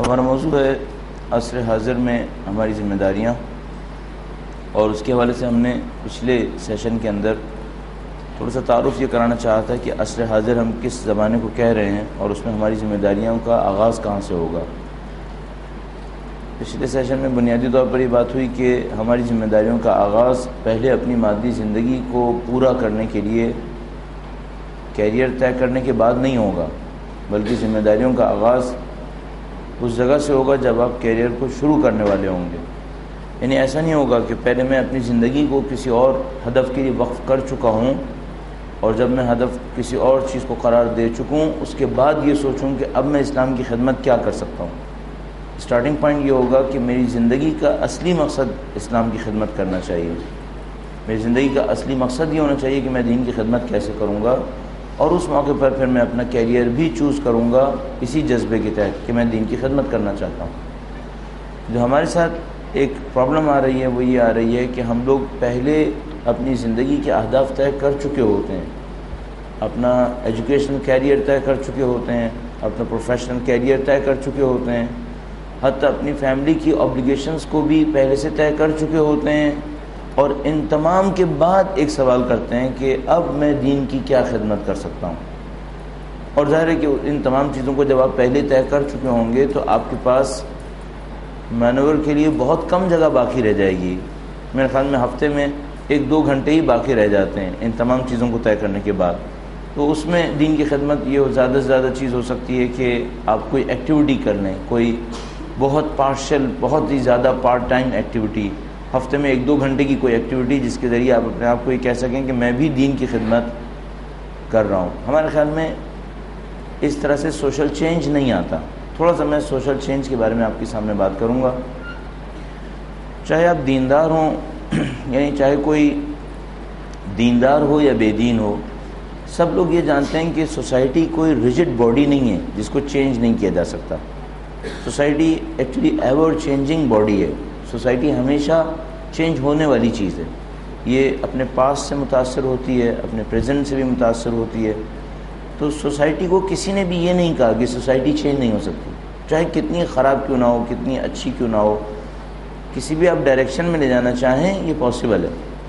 ہمارا موضوع ہے عصر حاضر میں ہماری ذمہ داریاں، اور اس کے حوالے سے ہم نے پچھلے سیشن کے اندر تھوڑا سا تعارف یہ کرانا چاہا تھا کہ عصر حاضر ہم کس زمانے کو کہہ رہے ہیں اور اس میں ہماری ذمہ داریوں کا آغاز کہاں سے ہوگا۔ پچھلے سیشن میں بنیادی طور پر یہ بات ہوئی کہ ہماری ذمہ داریوں کا آغاز پہلے اپنی مادی زندگی کو پورا کرنے کے لیے کیریئر طے کرنے کے بعد نہیں ہوگا، بلکہ ذمہ داریوں کا آغاز اس جگہ سے ہوگا جب آپ کیریئر کو شروع کرنے والے ہوں گے۔ یعنی ایسا نہیں ہوگا کہ پہلے میں اپنی زندگی کو کسی اور ہدف کے لیے وقف کر چکا ہوں اور جب میں ہدف کسی اور چیز کو قرار دے چکوں اس کے بعد یہ سوچوں کہ اب میں اسلام کی خدمت کیا کر سکتا ہوں۔ اسٹارٹنگ پوائنٹ یہ ہوگا کہ میری زندگی کا اصلی مقصد اسلام کی خدمت کرنا چاہیے۔ میری زندگی کا اصلی مقصد یہ ہونا چاہیے کہ میں دین کی خدمت کیسے کروں گا، اور اس موقع پر پھر میں اپنا کیریئر بھی چوز کروں گا اسی جذبے کے تحت کہ میں دین کی خدمت کرنا چاہتا ہوں۔ جو ہمارے ساتھ ایک پرابلم آ رہی ہے وہ یہ آ رہی ہے کہ ہم لوگ پہلے اپنی زندگی کے اہداف طے کر چکے ہوتے ہیں، اپنا ایجوکیشنل کیریئر طے کر چکے ہوتے ہیں، اپنا پروفیشنل کیریئر طے کر چکے ہوتے ہیں، حتیٰ اپنی فیملی کی اوبلیگیشنز کو بھی پہلے سے طے کر چکے ہوتے ہیں، اور ان تمام کے بعد ایک سوال کرتے ہیں کہ اب میں دین کی کیا خدمت کر سکتا ہوں۔ اور ظاہر ہے کہ ان تمام چیزوں کو جب آپ پہلے طے کر چکے ہوں گے تو آپ کے پاس مینور کے لیے بہت کم جگہ باقی رہ جائے گی۔ میرے خیال میں ہفتے میں 1-2 گھنٹے ہی باقی رہ جاتے ہیں ان تمام چیزوں کو طے کرنے کے بعد، تو اس میں دین کی خدمت یہ زیادہ سے زیادہ چیز ہو سکتی ہے کہ آپ کوئی ایکٹیویٹی کر لیں، کوئی بہت پارشل، بہت ہی زیادہ پارٹ ٹائم ایکٹیویٹی، ہفتے میں 1-2 گھنٹے کی کوئی ایکٹیویٹی جس کے ذریعے آپ اپنے آپ کو یہ کہہ سکیں کہ میں بھی دین کی خدمت کر رہا ہوں۔ ہمارے خیال میں اس طرح سے سوشل چینج نہیں آتا۔ تھوڑا سا میں سوشل چینج کے بارے میں آپ کے سامنے بات کروں گا۔ چاہے آپ دیندار ہوں یعنی چاہے کوئی دیندار ہو یا بے دین ہو، سب لوگ یہ جانتے ہیں کہ سوسائٹی کوئی ریجڈ باڈی نہیں ہے جس کو چینج نہیں کیا جا سکتا۔ Society actually ever changing body ہے۔ سوسائٹی ہمیشہ چینج ہونے والی چیز ہے۔ یہ اپنے پاس سے متاثر ہوتی ہے، اپنے پریزنٹ سے بھی متاثر ہوتی ہے۔ تو سوسائٹی کو کسی نے بھی یہ نہیں کہا کہ سوسائٹی چینج نہیں ہو سکتی، چاہے کتنی خراب کیوں نہ ہو، کتنی اچھی کیوں نہ ہو، کسی بھی آپ ڈائریکشن میں لے جانا چاہیں یہ پاسبل ہے۔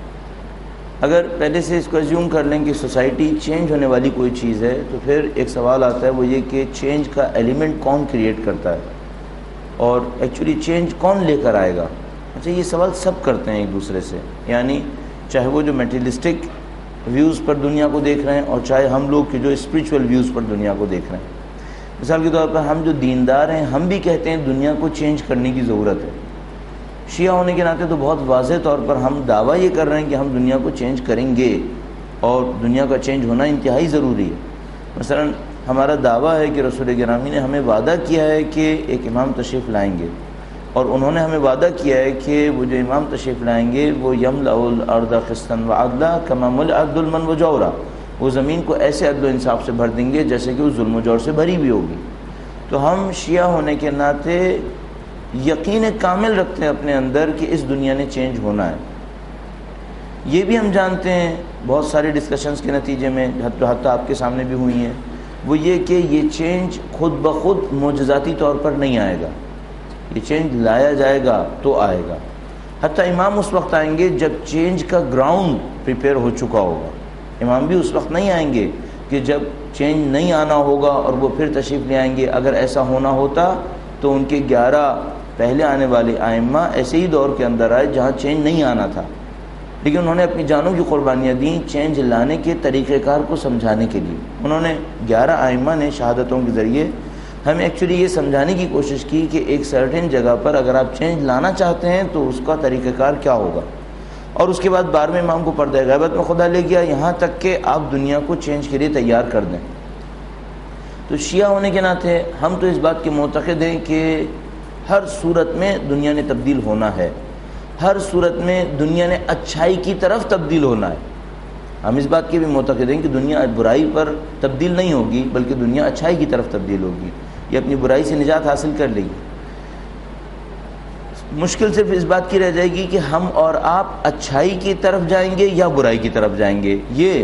اگر پہلے سے اس کو ایزیوم کر لیں کہ سوسائٹی چینج ہونے والی کوئی چیز ہے تو پھر ایک سوال آتا ہے، وہ یہ کہ چینج کا ایلیمنٹ کون کریٹ کرتا ہے اور ایکچولی چینج کون لے کر آئے گا۔ اچھا، یہ سوال سب کرتے ہیں ایک دوسرے سے، یعنی چاہے وہ جو میٹیریلسٹک ویوز پر دنیا کو دیکھ رہے ہیں اور چاہے ہم لوگ جو اسپریچول ویوز پر دنیا کو دیکھ رہے ہیں۔ مثال کے طور پر ہم جو دیندار ہیں ہم بھی کہتے ہیں دنیا کو چینج کرنے کی ضرورت ہے۔ شیعہ ہونے کے ناطے تو بہت واضح طور پر ہم دعویٰ یہ کر رہے ہیں کہ ہم دنیا کو چینج کریں گے اور دنیا کا چینج ہونا انتہائی ضروری ہے۔ مثلا ہمارا دعویٰ ہے کہ رسول گرامی نے ہمیں وعدہ کیا ہے کہ ایک امام تشریف لائیں گے، اور انہوں نے ہمیں وعدہ کیا ہے کہ وہ جو امام تشریف لائیں گے وہ یملأ الارض قسطا وعدلا کما ملئت ظلما وجورا، وہ زمین کو ایسے عدل و انصاف سے بھر دیں گے جیسے کہ وہ ظلم و جور سے بھری بھی ہوگی۔ تو ہم شیعہ ہونے کے ناطے یقین کامل رکھتے ہیں اپنے اندر کہ اس دنیا نے چینج ہونا ہے۔ یہ بھی ہم جانتے ہیں بہت سارے ڈسکشنز کے نتیجے میں، حتیٰ آپ کے سامنے بھی ہوئی ہیں، وہ یہ کہ یہ چینج خود بخود معجزاتی طور پر نہیں آئے گا، یہ چینج لایا جائے گا تو آئے گا۔ حتیٰ امام اس وقت آئیں گے جب چینج کا گراؤنڈ پریپیئر ہو چکا ہوگا۔ امام بھی اس وقت نہیں آئیں گے کہ جب چینج نہیں آنا ہوگا اور وہ پھر تشریف لے آئیں گے۔ اگر ایسا ہونا ہوتا تو ان کے 11 پہلے آنے والے ائمہ ایسے ہی دور کے اندر آئے جہاں چینج نہیں آنا تھا، لیکن انہوں نے اپنی جانوں کی قربانیاں دیں چینج لانے کے طریقہ کار کو سمجھانے کے لیے۔ انہوں نے 11 ائمہ نے شہادتوں کے ذریعے ہمیں ایکچولی یہ سمجھانے کی کوشش کی کہ ایک سرٹن جگہ پر اگر آپ چینج لانا چاہتے ہیں تو اس کا طریقہ کار کیا ہوگا، اور اس کے بعد 12ویں امام کو پردہ غیبت میں خدا لے گیا یہاں تک کہ آپ دنیا کو چینج کے لیے تیار کر دیں۔ تو شیعہ ہونے کے ناطے ہم تو اس بات کے معتقد ہیں کہ ہر صورت میں دنیا نے تبدیل ہونا ہے، ہر صورت میں دنیا نے اچھائی کی طرف تبدیل ہونا ہے۔ ہم اس بات کے بھی معتقد ہیں کہ دنیا برائی پر تبدیل نہیں ہوگی بلکہ دنیا اچھائی کی طرف تبدیل ہوگی، یہ اپنی برائی سے نجات حاصل کر لے گی۔ مشکل صرف اس بات کی رہ جائے گی کہ ہم اور آپ اچھائی کی طرف جائیں گے یا برائی کی طرف جائیں گے، یہ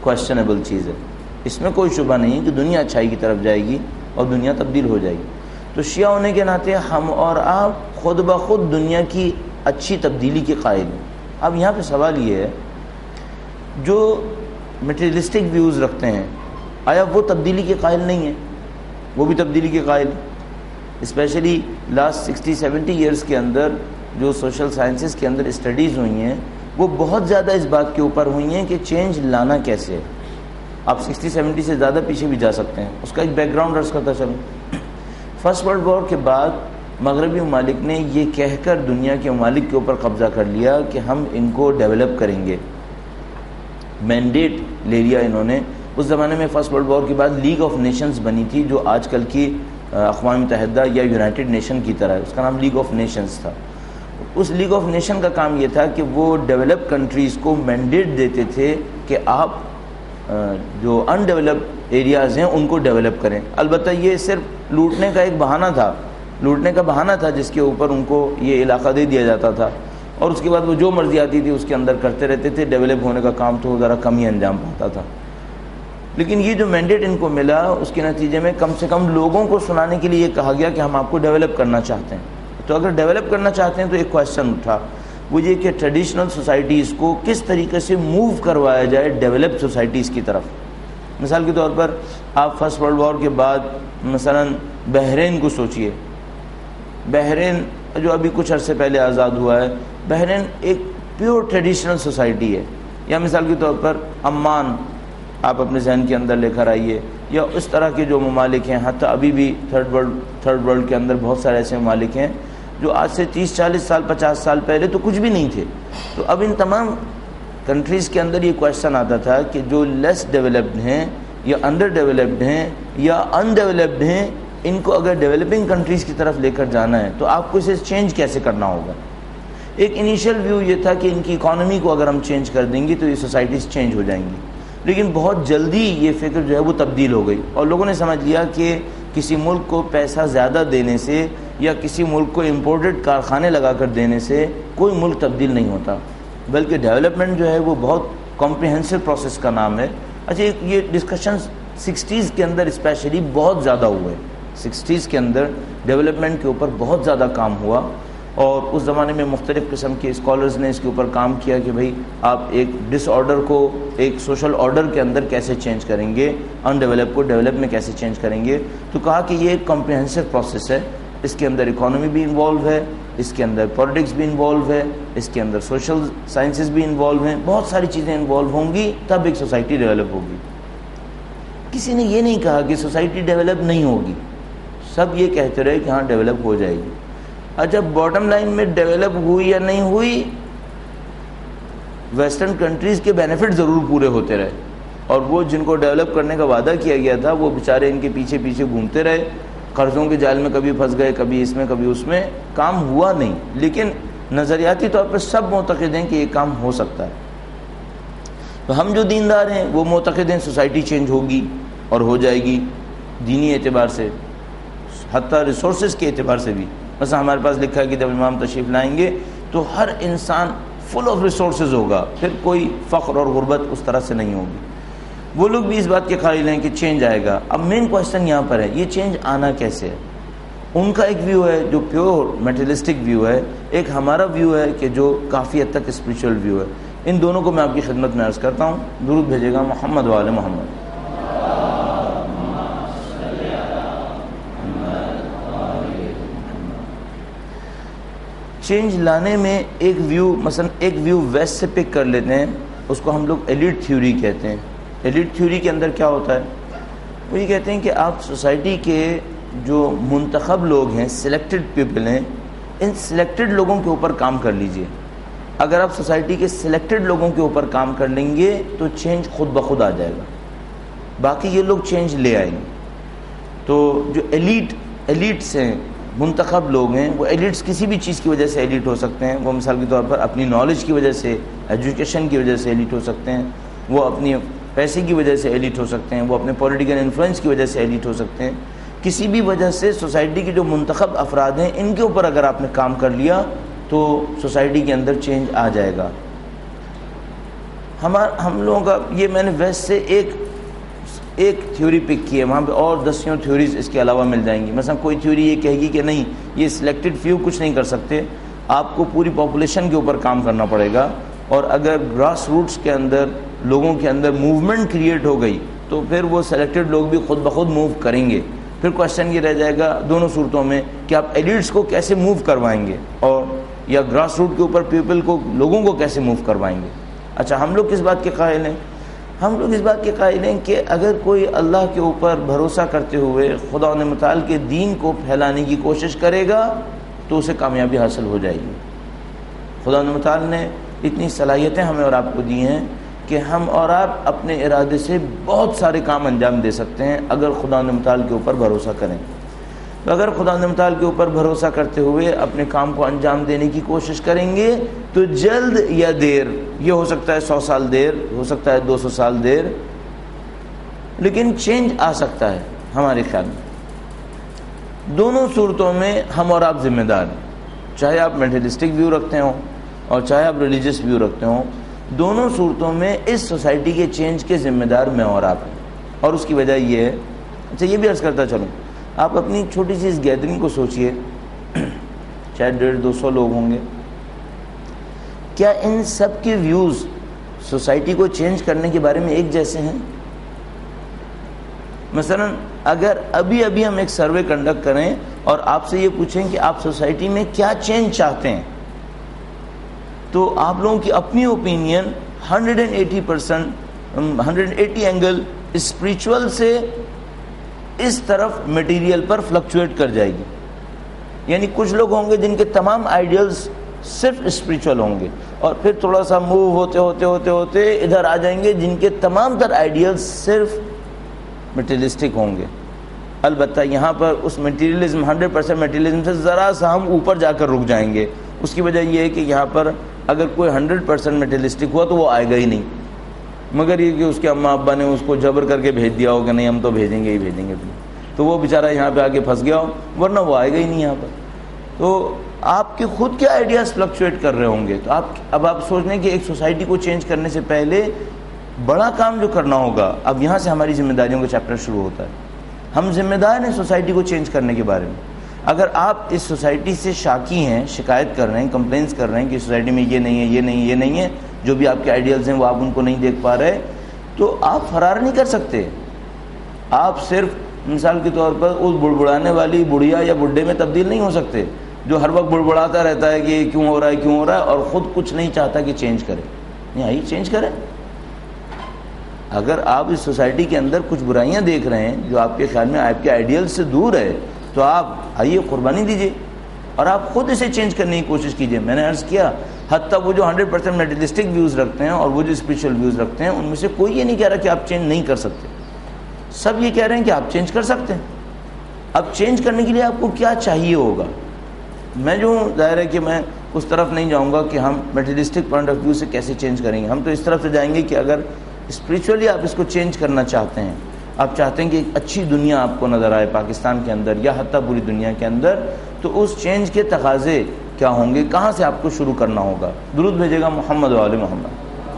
کویسچنیبل چیز ہے۔ اس میں کوئی شبہ نہیں کہ دنیا اچھائی کی طرف جائے گی اور دنیا تبدیل ہو جائے گی، تو شیعہ ہونے کے ناطے ہم اور آپ خود بخود دنیا کی اچھی تبدیلی کے قائل ہیں۔ اب یہاں پہ سوال یہ ہے، جو میٹیریلسٹک ویوز رکھتے ہیں آیا وہ تبدیلی کے قائل نہیں ہیں؟ وہ بھی تبدیلی کے قائل ہیں۔ اسپیشلی لاسٹ 60-70 ایئرس کے اندر جو سوشل سائنسز کے اندر اسٹڈیز ہوئی ہیں وہ بہت زیادہ اس بات کے اوپر ہوئی ہیں کہ چینج لانا کیسے ہے۔ آپ 60-70 سے زیادہ پیچھے بھی جا سکتے ہیں، اس کا ایک بیک گراؤنڈ عرض کرتا چلوں۔ فرسٹ ورلڈ وار کے بعد مغربی ممالک نے یہ کہہ کر دنیا کے ممالک کے اوپر قبضہ کر لیا کہ ہم ان کو ڈیولپ کریں گے، مینڈیٹ لے لیا انہوں نے۔ اس زمانے میں فرسٹ ورلڈ وار کے بعد لیگ آف نیشنز بنی تھی، جو آج کل کی اقوام متحدہ یا یونائٹڈ نیشن کی طرح ہے، اس کا نام لیگ آف نیشنز تھا۔ اس لیگ آف نیشن کا کام یہ تھا کہ وہ ڈیولپ کنٹریز کو مینڈیٹ دیتے تھے کہ آپ جو ان ڈیولپڈ ایریاز ہیں ان کو ڈیولپ کریں۔ البتہ یہ صرف لوٹنے کا ایک بہانہ تھا، جس کے اوپر ان کو یہ علاقہ دے دیا جاتا تھا، اور اس کے بعد وہ جو مرضی آتی تھی اس کے اندر کرتے رہتے تھے۔ ڈیولپ ہونے کا کام تو ذرا کم ہی انجام پاتا تھا۔ لیکن یہ جو مینڈیٹ ان کو ملا اس کے نتیجے میں کم سے کم لوگوں کو سنانے کے لیے یہ کہا گیا کہ ہم آپ کو ڈیولپ کرنا چاہتے ہیں۔ تو اگر ڈیولپ کرنا چاہتے ہیں تو ایک کویشچن اٹھا، وہ یہ کہ ٹریڈیشنل سوسائٹیز کو کس طریقے سے موو کروایا جائے ڈیولپ سوسائٹیز کی طرف۔ مثال کے طور پر آپ فرسٹ ورلڈ وار کے بعد مثلا بحرین کو سوچئے۔ بحرین جو ابھی کچھ عرصے پہلے آزاد ہوا ہے، بحرین ایک پیور ٹریڈیشنل سوسائٹی ہے۔ یا مثال کے طور پر عمان آپ اپنے ذہن کے اندر لے کر آئیے، یا اس طرح کے جو ممالک ہیں، حتیٰ ابھی بھی تھرڈ ورلڈ کے اندر بہت سارے ایسے ممالک ہیں جو آج سے 30-40 سال 50 سال پہلے تو کچھ بھی نہیں تھے۔ تو اب ان تمام کنٹریز کے اندر یہ کویشچن آتا تھا کہ جو لیس ڈیولپڈ ہیں یا انڈر ڈیولپڈ ہیں یا ان ڈیولپڈ ہیں، ان کو اگر ڈیولپنگ کنٹریز کی طرف لے کر جانا ہے تو آپ کو اسے چینج کیسے کرنا ہوگا۔ ایک انیشیل ویو یہ تھا کہ ان کی اکانومی کو اگر ہم چینج کر دیں گے تو یہ سوسائٹیز چینج ہو جائیں گی، لیکن بہت جلدی یہ فکر جو ہے وہ تبدیل ہو گئی، اور لوگوں نے سمجھ لیا کہ کسی ملک کو پیسہ زیادہ دینے سے یا کسی ملک کو امپورٹڈ کارخانے لگا کر دینے سے کوئی ملک تبدیل نہیں ہوتا، بلکہ ڈیولپمنٹ جو ہے وہ بہت کمپریہنسو پروسیس کا نام ہے۔ اچھا، یہ ڈسکشن 60s کے اندر اسپیشلی بہت زیادہ ہوئے، 60s کے اندر ڈیولپمنٹ کے اوپر بہت زیادہ کام ہوا، اور اس زمانے میں مختلف قسم کے اسکالرز نے اس کے اوپر کام کیا کہ بھئی آپ ایک ڈس آرڈر کو ایک سوشل آرڈر کے اندر کیسے چینج کریں گے، ان ڈیولپ کو ڈیولپ میں کیسے چینج کریں گے۔ تو کہا کہ یہ ایک کمپریہنسو پروسیس ہے، اس کے اندر اکانومی بھی انوالو ہے، اس کے اندر پولیٹکس بھی انوالو ہے، اس کے اندر سوشل سائنسز بھی انوالو ہیں، بہت ساری چیزیں انوالو ہوں گی تب ایک سوسائٹی ڈیولپ ہوگی۔ کسی نے یہ نہیں کہا کہ سوسائٹی ڈیولپ نہیں ہوگی، سب یہ کہتے رہے کہ ہاں ڈیولپ ہو جائے گی۔ اچھا، باٹم لائن میں ڈیولپ ہوئی یا نہیں ہوئی، ویسٹرن کنٹریز کے بینیفٹ ضرور پورے ہوتے رہے، اور وہ جن کو ڈیولپ کرنے کا وعدہ کیا گیا تھا وہ بیچارے ان کے پیچھے پیچھے گھومتے رہے، قرضوں کے جال میں کبھی پھنس گئے، کبھی اس میں کبھی اس میں، کام ہوا نہیں۔ لیکن نظریاتی طور پر سب معتقد ہیں کہ یہ کام ہو سکتا ہے۔ تو ہم جو دیندار ہیں وہ معتقد ہیں سوسائٹی چینج ہوگی اور ہو جائے گی، دینی اعتبار سے، حتیٰ ریسورسز کے اعتبار سے بھی۔ مثلا ہمارے پاس لکھا ہے کہ جب امام تشریف لائیں گے تو ہر انسان فل آف ریسورسز ہوگا، پھر کوئی فقر اور غربت اس طرح سے نہیں ہوگی۔ وہ لوگ بھی اس بات کے قائل ہیں کہ چینج آئے گا۔ اب مین کویشچن یہاں پر ہے، یہ چینج آنا کیسے ہے؟ ان کا ایک ویو ہے جو پیور میٹریلسٹک ویو ہے، ایک ہمارا ویو ہے کہ جو کافی حد تک اسپریچول ویو ہے۔ ان دونوں کو میں آپ کی خدمت میں عرض کرتا ہوں۔ درود بھیجے گا محمد و آل محمد۔ چینج لانے میں ایک ویو، مثلا ایک ویو ویسٹ سے پک کر لیتے ہیں، اس کو ہم لوگ ایلیٹ تھیوری کہتے ہیں۔ ایلیٹ تھیوری کے اندر کیا ہوتا ہے؟ وہ یہ کہتے ہیں کہ آپ سوسائٹی کے جو منتخب لوگ ہیں، سلیکٹڈ پیپل ہیں، ان سلیکٹڈ لوگوں کے اوپر کام کر لیجئے۔ اگر آپ سوسائٹی کے سلیکٹڈ لوگوں کے اوپر کام کر لیں گے تو چینج خود بخود آ جائے گا، باقی یہ لوگ چینج لے آئیں گے۔ تو جو ایلیٹس ہیں، منتخب لوگ ہیں، وہ ایلیٹس کسی بھی چیز کی وجہ سے ایلیٹ ہو سکتے ہیں۔ وہ مثال کے طور پر اپنی نالج کی وجہ سے، ایجوکیشن کی وجہ سے ایلیٹ ہو سکتے ہیں، وہ اپنی پیسے کی وجہ سے ایلیٹ ہو سکتے ہیں، وہ اپنے پولیٹیکل انفلوئنس کی وجہ سے ایلیٹ ہو سکتے ہیں۔ کسی بھی وجہ سے سوسائٹی کے جو منتخب افراد ہیں ان کے اوپر اگر آپ نے کام کر لیا تو سوسائٹی کے اندر چینج آ جائے گا۔ ہم لوگوں کا یہ، میں نے ویسٹ سے ایک ایک تھیوری پک کی ہے، وہاں پہ اور 10 تھیوریز اس کے علاوہ مل جائیں گی. مثلا کوئی تھیوری یہ کہے گی کہ نہیں یہ سلیکٹڈ فیو کچھ نہیں کر سکتے، آپ کو پوری پاپولیشن کے اوپر کام کرنا پڑے گا. اور اگر گراس روٹس کے اندر لوگوں کے اندر موومنٹ کریٹ ہو گئی تو پھر وہ سلیکٹڈ لوگ بھی خود بخود موو کریں گے. پھر کوشچن یہ رہ جائے گا دونوں صورتوں میں کہ آپ ایلیٹس کو کیسے موو کروائیں گے اور یا گراس روٹ کے اوپر پیپل کو، لوگوں کو کیسے موو کروائیں گے. اچھا ہم لوگ کس بات کے قائل ہیں؟ ہم لوگ اس بات کے قائل ہیں کہ اگر کوئی اللہ کے اوپر بھروسہ کرتے ہوئے خدا متعال کے دین کو پھیلانے کی کوشش کرے گا تو اسے کامیابی حاصل ہو جائے گی. خدا متعال نے اتنی صلاحیتیں ہمیں اور آپ کو دی ہیں کہ ہم اور آپ اپنے ارادے سے بہت سارے کام انجام دے سکتے ہیں اگر خدا متعال کے اوپر بھروسہ کریں. تو اگر خدا متعال کے اوپر بھروسہ کرتے ہوئے اپنے کام کو انجام دینے کی کوشش کریں گے تو جلد یا دیر، یہ ہو سکتا ہے 100 سال دیر، ہو سکتا ہے 200 سال دیر، لیکن چینج آ سکتا ہے ہمارے خیال میں. دونوں صورتوں میں ہم اور آپ ذمہ دار ہیں، چاہے آپ میٹریلسٹک ویو رکھتے ہوں اور چاہے آپ ریلیجس ویو رکھتے ہوں. دونوں صورتوں میں اس سوسائٹی کے چینج کے ذمہ دار میں اور آپ ہیں. اور اس کی وجہ یہ ہے، اچھا یہ بھی عرض کرتا چلوں، آپ اپنی چھوٹی سی اس گیدرنگ کو سوچئے، چاہے 150-200 لوگ ہوں گے، کیا ان سب کے ویوز سوسائٹی کو چینج کرنے کے بارے میں ایک جیسے ہیں؟ مثلا اگر ابھی ہم ایک سروے کنڈکٹ کریں اور آپ سے یہ پوچھیں کہ آپ سوسائٹی میں کیا چینج چاہتے ہیں، تو آپ لوگوں کی اپنی اوپینین 180 اینگل اسپریچول سے اس طرف میٹیریل پر فلکچویٹ کر جائے گی. یعنی کچھ لوگ ہوں گے جن کے تمام آئیڈیلز صرف اسپریچول ہوں گے، اور پھر تھوڑا سا موو ہوتے ادھر آ جائیں گے جن کے تمام تر آئیڈیلز صرف میٹیریلسٹک ہوں گے. البتہ یہاں پر اس میٹیریلزم 100% میٹیریلزم سے ذرا سا ہم اوپر جا کر رک جائیں گے. اس کی وجہ یہ ہے کہ یہاں پر اگر کوئی 100% میٹیریلسٹک ہوا تو وہ آئے گا ہی نہیں، مگر یہ کہ اس کے اماں ابا نے اس کو جبر کر کے بھیج دیا ہو کہ نہیں ہم تو بھیجیں گے، تو وہ بیچارہ یہاں پہ آ کے پھنس گیا ہو، ورنہ وہ آئے گا ہی نہیں یہاں پر. تو آپ کے خود کے آئیڈیاز فلکچویٹ کر رہے ہوں گے. تو اب آپ سوچ لیں کہ ایک سوسائٹی کو چینج کرنے سے پہلے بڑا کام جو کرنا ہوگا، اب یہاں سے ہماری ذمہ داریوں کا چیپٹر شروع ہوتا ہے. ہم ذمہ دار ہیں سوسائٹی کو چینج کرنے کے بارے میں. اگر آپ اس سوسائٹی سے شاکی ہیں، شکایت کر رہے ہیں، کمپلینس کر رہے ہیں کہ سوسائٹی میں یہ نہیں ہے، یہ نہیں ہے، جو بھی آپ کے آئیڈیلز ہیں وہ آپ ان کو نہیں دیکھ پا رہے، تو آپ فرار نہیں کر سکتے. آپ صرف مثال کے طور پر اس بڑبڑانے والی بڑھیا یا بڈھے میں تبدیل نہیں ہو سکتے جو ہر وقت بڑبڑاتا رہتا ہے کہ یہ کیوں ہو رہا ہے اور خود کچھ نہیں چاہتا کہ چینج کرے. نہیں، آئیے چینج کریں. اگر آپ اس سوسائٹی کے اندر کچھ برائیاں دیکھ رہے ہیں جو آپ کے خیال میں آپ کے آئیڈیل سے دور ہے، تو آپ آئیے قربانی دیجئے اور آپ خود اسے چینج کرنے کی کوشش کیجئے. میں نے عرض کیا حتیٰ وہ جو 100% میٹریلسٹک ویوز رکھتے ہیں اور وہ جو اسپریچول ویوز رکھتے ہیں، ان میں سے کوئی یہ نہیں کہہ رہا کہ آپ چینج نہیں کر سکتے. سب یہ کہہ رہے ہیں کہ آپ چینج کر سکتے ہیں. اب چینج کرنے کے لیے آپ کو کیا چاہیے ہوگا؟ میں جو ہوں، ظاہر ہے کہ میں اس طرف نہیں جاؤں گا کہ ہم میٹریلسٹک پوائنٹ آف ویو سے کیسے چینج کریں گے. ہم تو اس طرف سے جائیں گے کہ اگر اسپریچولی آپ اس کو چینج کرنا چاہتے ہیں، آپ چاہتے ہیں کہ ایک اچھی دنیا آپ کو نظر آئے پاکستان کے اندر یا حتیٰ پوری دنیا کے اندر، تو اس چینج کے تقاضے کیا ہوں گے، کہاں سے آپ کو شروع کرنا ہوگا؟ درود بھیجے گا محمد و آل محمد.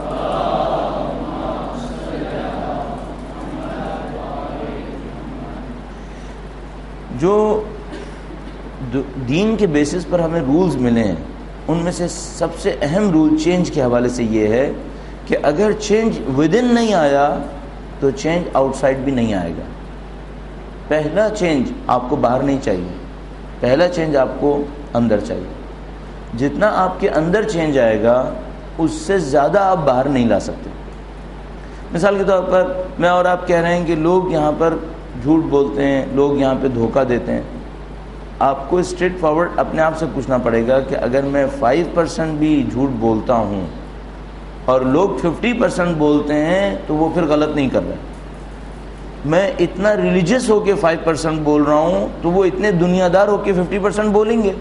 جو دین کے بیسس پر ہمیں رولز ملے ہیں، ان میں سے سب سے اہم رول چینج کے حوالے سے یہ ہے کہ اگر چینج ود ان نہیں آیا تو چینج آؤٹ سائڈ بھی نہیں آئے گا. پہلا چینج آپ کو باہر نہیں چاہیے، پہلا چینج آپ کو اندر چاہیے. جتنا آپ کے اندر چینج آئے گا اس سے زیادہ آپ باہر نہیں لا سکتے. مثال کے طور پر میں اور آپ کہہ رہے ہیں کہ لوگ یہاں پر جھوٹ بولتے ہیں، لوگ یہاں پہ دھوکہ دیتے ہیں. آپ کو اسٹریٹ فارورڈ اپنے آپ سے پوچھنا پڑے گا کہ اگر میں 5% بھی جھوٹ بولتا ہوں اور لوگ 50% بولتے ہیں تو وہ پھر غلط نہیں کر رہے. میں اتنا ریلیجس ہو کے 5% بول رہا ہوں تو وہ اتنے دنیا دار ہو کے 50% بولیں گے.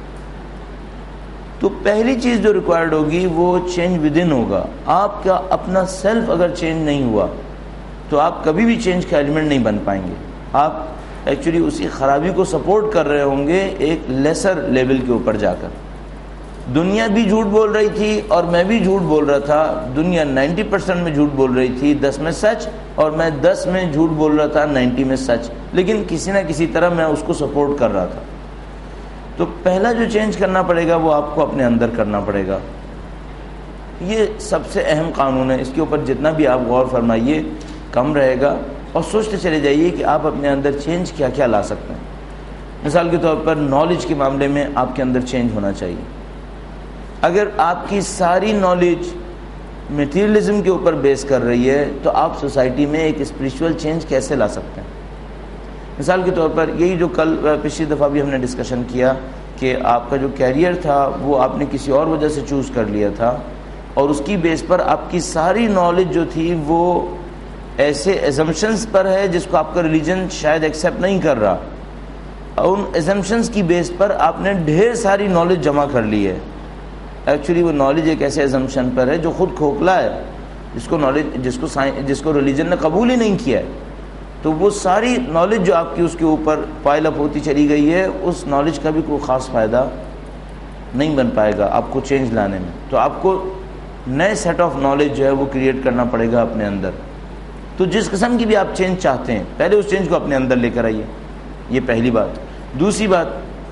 تو پہلی چیز جو ریکوائرڈ ہوگی وہ چینج ود ان ہوگا. آپ کا اپنا سیلف اگر چینج نہیں ہوا تو آپ کبھی بھی چینج کا ایلیمنٹ نہیں بن پائیں گے. آپ ایکچولی اسی خرابی کو سپورٹ کر رہے ہوں گے ایک لیسر لیول کے اوپر جا کر. دنیا بھی جھوٹ بول رہی تھی اور میں بھی جھوٹ بول رہا تھا. دنیا 90% میں جھوٹ بول رہی تھی، 10 میں سچ، اور میں 10 میں جھوٹ بول رہا تھا، 90 میں سچ. لیکن کسی نہ کسی طرح میں اس کو سپورٹ کر رہا تھا. تو پہلا جو چینج کرنا پڑے گا وہ آپ کو اپنے اندر کرنا پڑے گا. یہ سب سے اہم قانون ہے. اس کے اوپر جتنا بھی آپ غور فرمائیے کم رہے گا، اور سوچتے چلے جائیے کہ آپ اپنے اندر چینج کیا کیا لا سکتے ہیں. مثال کے طور پر نالج کے معاملے میں آپ کے اندر چینج ہونا چاہیے. اگر آپ کی ساری نالج میٹیریلزم کے اوپر بیس کر رہی ہے تو آپ سوسائٹی میں ایک اسپریچول چینج کیسے لا سکتے ہیں؟ مثال کے طور پر یہی جو کل پچھلی دفعہ بھی ہم نے ڈسکشن کیا کہ آپ کا جو کیریئر تھا وہ آپ نے کسی اور وجہ سے چوز کر لیا تھا، اور اس کی بیس پر آپ کی ساری نالج جو تھی وہ ایسے ایزمپشنز پر ہے جس کو آپ کا ریلیجن شاید ایکسیپٹ نہیں کر رہا. ان ایزمپشنز کی بیس پر آپ نے ڈھیر ساری نالج جمع کر لی ہے. ایکچولی وہ نالج ایک ایسے ایزمپشن پر ہے جو خود کھوکھلا ہے، جس کو ریلیجن نے قبول ہی نہیں کیا ہے. تو وہ ساری نالج جو آپ کی اس کے اوپر پائل اپ ہوتی چلی گئی ہے، اس نالج کا بھی کوئی خاص فائدہ نہیں بن پائے گا آپ کو چینج لانے میں. تو آپ کو نئے سیٹ آف نالج جو ہے وہ کریٹ کرنا پڑے گا اپنے اندر. تو جس قسم کی بھی آپ چینج چاہتے ہیں پہلے اس چینج کو اپنے اندر لے کر آئیے. یہ پہلی بات. دوسری بات،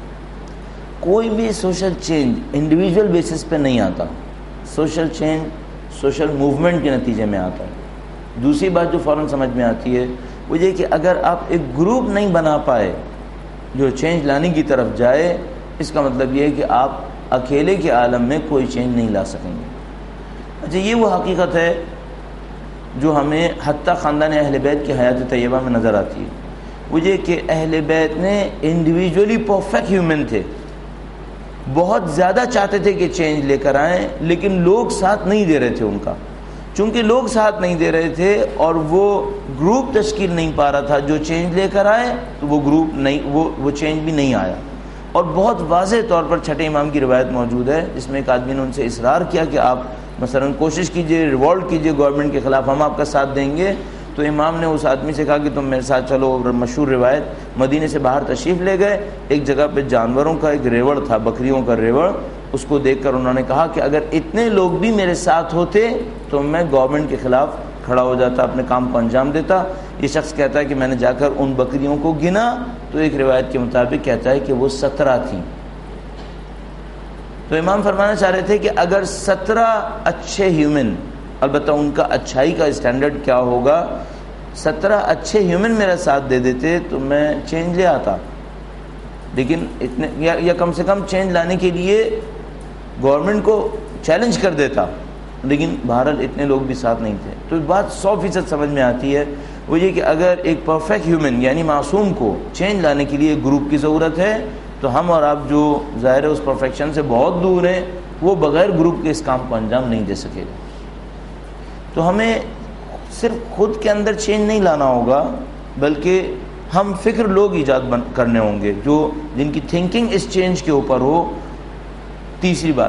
کوئی بھی سوشل چینج انڈیویجول بیسس پہ نہیں آتا. سوشل چینج سوشل موومنٹ کے نتیجے میں آتا ہے. دوسری بات جو فوراً سمجھ میں آتی ہے وہ یہ کہ اگر آپ ایک گروپ نہیں بنا پائے جو چینج لانے کی طرف جائے، اس کا مطلب یہ ہے کہ آپ اکیلے کے عالم میں کوئی چینج نہیں لا سکیں گے. اچھا، یہ وہ حقیقت ہے جو ہمیں حتیٰ خاندان اہل بیت کی حیات طیبہ میں نظر آتی ہے. وہ یہ کہ اہل بیت نے انڈیویجولی پرفیکٹ ہیومن تھے، بہت زیادہ چاہتے تھے کہ چینج لے کر آئیں، لیکن لوگ ساتھ نہیں دے رہے تھے ان کا. چونکہ لوگ ساتھ نہیں دے رہے تھے اور وہ گروپ تشکیل نہیں پا رہا تھا جو چینج لے کر آئے، تو وہ گروپ نہیں، وہ چینج بھی نہیں آیا. اور بہت واضح طور پر چھٹے امام کی روایت موجود ہے جس میں ایک آدمی نے ان سے اصرار کیا کہ آپ مثلا کوشش کیجئے، ریوولٹ کیجئے گورنمنٹ کے خلاف، ہم آپ کا ساتھ دیں گے. تو امام نے اس آدمی سے کہا کہ تم میرے ساتھ چلو. مشہور روایت، مدینے سے باہر تشریف لے گئے، ایک جگہ پہ جانوروں کا ایک ریوڑ تھا، بکریوں کا ریوڑ. اس کو دیکھ کر انہوں نے کہا کہ اگر اتنے لوگ بھی میرے ساتھ ہوتے تو میں گورنمنٹ کے خلاف کھڑا ہو جاتا، اپنے کام کو انجام دیتا. یہ شخص کہتا ہے کہ میں نے جا کر ان بکریوں کو گنا تو ایک روایت کے مطابق کہتا ہے کہ وہ 17 تھیں. تو امام فرمانا چاہ رہے تھے کہ اگر 17 اچھے ہیومن، البتہ ان کا اچھائی کا اسٹینڈرڈ کیا ہوگا، 17 اچھے ہیومن میرا ساتھ دے دیتے تو میں چینج لے آتا. لیکن اتنے یا کم سے کم چینج لانے کے لیے گورنمنٹ کو چیلنج کر دیتا، لیکن بہرحال اتنے لوگ بھی ساتھ نہیں تھے. تو بات 100% سمجھ میں آتی ہے. وہ یہ کہ اگر ایک پرفیکٹ ہیومن یعنی معصوم کو چینج لانے کے لیے ایک گروپ کی ضرورت ہے، تو ہم اور آپ جو ظاہر ہے اس پرفیکشن سے بہت دور ہیں، وہ بغیر گروپ کے اس کام کو انجام نہیں دے سکے گا. تو ہمیں صرف خود کے اندر چینج نہیں لانا ہوگا، بلکہ ہم فکر لوگ ایجاد کرنے ہوں گے جن کی تھنکنگ اس چینج کے اوپر ہو. تیسری بات،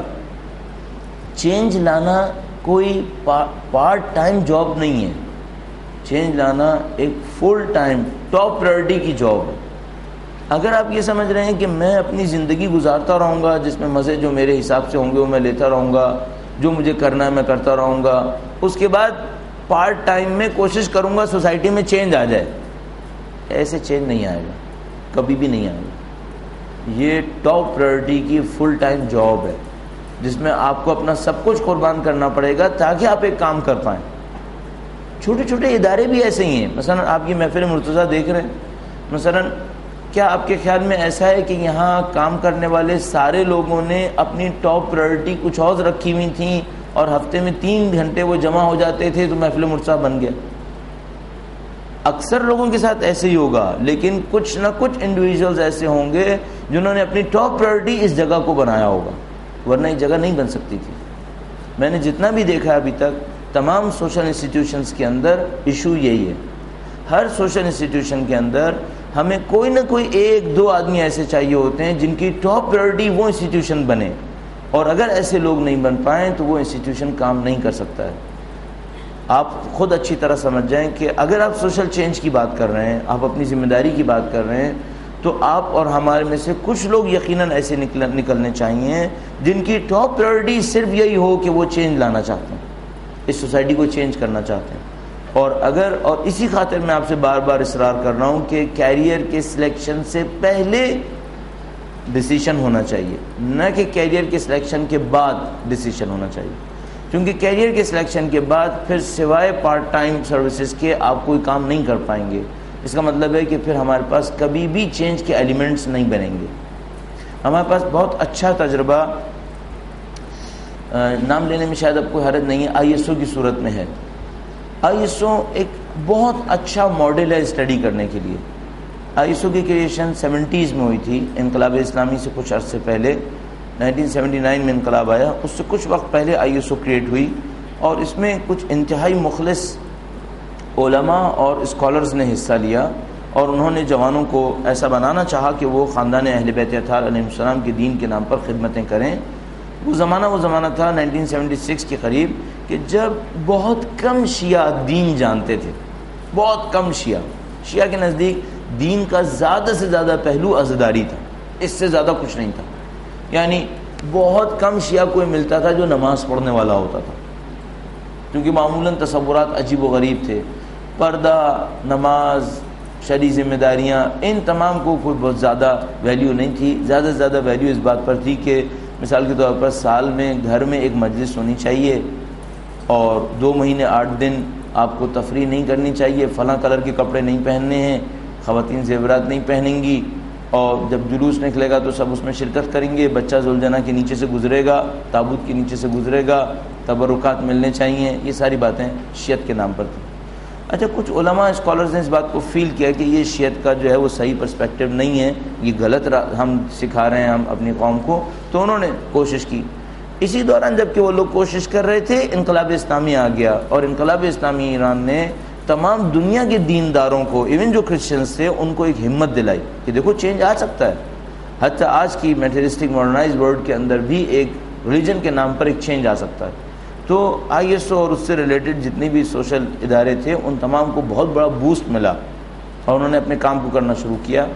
چینج لانا کوئی پارٹ ٹائم جاب نہیں ہے. چینج لانا ایک فل ٹائم ٹاپ پرائرٹی کی جاب ہے. اگر آپ یہ سمجھ رہے ہیں کہ میں اپنی زندگی گزارتا رہوں گا جس میں مزے جو میرے حساب سے ہوں گے وہ میں لیتا رہوں گا، جو مجھے کرنا ہے میں کرتا رہوں گا، اس کے بعد پارٹ ٹائم میں کوشش کروں گا سوسائٹی میں چینج آ جائے، ایسے چینج نہیں آئے گا، کبھی بھی نہیں آئے گا. یہ ٹاپ پرائرٹی کی فل ٹائم جاب ہے جس میں آپ کو اپنا سب کچھ قربان کرنا پڑے گا تاکہ آپ ایک کام کر پائیں. چھوٹے چھوٹے ادارے بھی ایسے ہی ہیں. مثلا آپ یہ محفل مرتضیٰ دیکھ رہے ہیں، مثلا کیا آپ کے خیال میں ایسا ہے کہ یہاں کام کرنے والے سارے لوگوں نے اپنی ٹاپ پرائرٹی کچھ اور رکھی ہوئی تھیں اور ہفتے میں 3 گھنٹے وہ جمع ہو جاتے تھے تو محفل مرتضیٰ بن گیا؟ اکثر لوگوں کے ساتھ ایسے ہی ہوگا، لیکن کچھ نہ کچھ انڈیویجولز ایسے ہوں گے جنہوں نے اپنی ٹاپ پرائرٹی اس جگہ کو بنایا ہوگا، ورنہ یہ جگہ نہیں بن سکتی تھی. میں نے جتنا بھی دیکھا ابھی تک تمام سوشل انسٹیٹیوشنز کے اندر ایشو یہی ہے. ہر سوشل انسٹیٹیوشن کے اندر ہمیں کوئی نہ کوئی 1-2 آدمی ایسے چاہیے ہوتے ہیں جن کی ٹاپ پرائرٹی وہ انسٹیٹیوشن بنے، اور اگر ایسے لوگ نہیں بن پائیں تو وہ انسٹیٹیوشن کام نہیں کر سکتا ہے. آپ خود اچھی طرح سمجھ جائیں کہ اگر آپ سوشل چینج کی بات کر رہے ہیں، آپ اپنی ذمہ داری کی بات کر رہے ہیں، تو آپ اور ہمارے میں سے کچھ لوگ یقیناً ایسے نکلنے چاہیے جن کی ٹاپ پریورٹی صرف یہی ہو کہ وہ چینج لانا چاہتے ہیں، اس سوسائٹی کو چینج کرنا چاہتے ہیں. اور اسی خاطر میں آپ سے بار بار اصرار کر رہا ہوں کہ کیریئر کے سلیکشن سے پہلے ڈیسیشن ہونا چاہیے، نہ کہ کیریئر کے سلیکشن کے بعد ڈیسیشن ہونا چاہیے. کیونکہ کیریئر کے سلیکشن کے بعد پھر سوائے پارٹ ٹائم سروسز کے آپ کوئی کام نہیں کر پائیں گے. اس کا مطلب ہے کہ پھر ہمارے پاس کبھی بھی چینج کے ایلیمنٹس نہیں بنیں گے. ہمارے پاس بہت اچھا تجربہ، نام لینے میں شاید اب کوئی حرج نہیں ہے، ISO کی صورت میں ہے. ISO ایک بہت اچھا ماڈل ہے اسٹڈی کرنے کے لیے. ISO کی کریشن 70s میں ہوئی تھی، انقلاب اسلامی سے کچھ عرصے پہلے. 1979 میں انقلاب آیا، اس سے کچھ وقت پہلے ISO کریٹ ہوئی، اور اس میں کچھ انتہائی مخلص علماء اور اسکالرز نے حصہ لیا، اور انہوں نے جوانوں کو ایسا بنانا چاہا کہ وہ خاندان اہل بیت اطہار علیہ السلام کے دین کے نام پر خدمتیں کریں. وہ زمانہ تھا 1976 کے قریب کہ جب بہت کم شیعہ دین جانتے تھے. بہت کم شیعہ کے نزدیک دین کا زیادہ سے زیادہ پہلو عزاداری تھا، اس سے زیادہ کچھ نہیں تھا. یعنی بہت کم شیعہ کوئی ملتا تھا جو نماز پڑھنے والا ہوتا تھا، کیونکہ معمولاً تصورات عجیب و غریب تھے. پردہ، نماز، شرعی ذمہ داریاں، ان تمام کو کوئی بہت زیادہ ویلیو نہیں تھی. زیادہ سے زیادہ ویلیو اس بات پر تھی کہ مثال کے طور پر سال میں گھر میں ایک مجلس ہونی چاہیے، اور 2 مہینے 8 دن آپ کو تفریح نہیں کرنی چاہیے. فلاں کلر کے کپڑے نہیں پہننے ہیں، خواتین زیورات نہیں پہنیں گی، اور جب جلوس نکلے گا تو سب اس میں شرکت کریں گے. بچہ ذوالجناح کے نیچے سے گزرے گا، تابوت کے نیچے سے گزرے گا، تبرکات ملنے چاہیے. یہ ساری باتیں شیعت کے نام پر تھیں. اچھا، کچھ علماء اسکالرز نے اس بات کو فیل کیا کہ یہ شیعت کا جو ہے وہ صحیح پرسپیکٹیو نہیں ہے، یہ غلط ہم سکھا رہے ہیں ہم اپنی قوم کو. تو انہوں نے کوشش کی. اسی دوران جب کہ وہ لوگ کوشش کر رہے تھے، انقلاب اسلامی آ گیا، اور انقلاب اسلامی ایران نے تمام دنیا کے دینداروں کو، ایون جو کرسچنز تھے، ان کو ایک ہمت دلائی کہ دیکھو چینج آ سکتا ہے. حتیٰ آج کی میٹریسٹک ماڈرنائز ورلڈ کے اندر بھی ایک ریلیجن کے نام پر ایک چینج آ سکتا ہے. تو ISO اور اس سے ریلیٹڈ جتنے بھی سوشل ادارے تھے ان تمام کو بہت بڑا بوسٹ ملا، اور انہوں نے اپنے کام کو کرنا شروع کیا.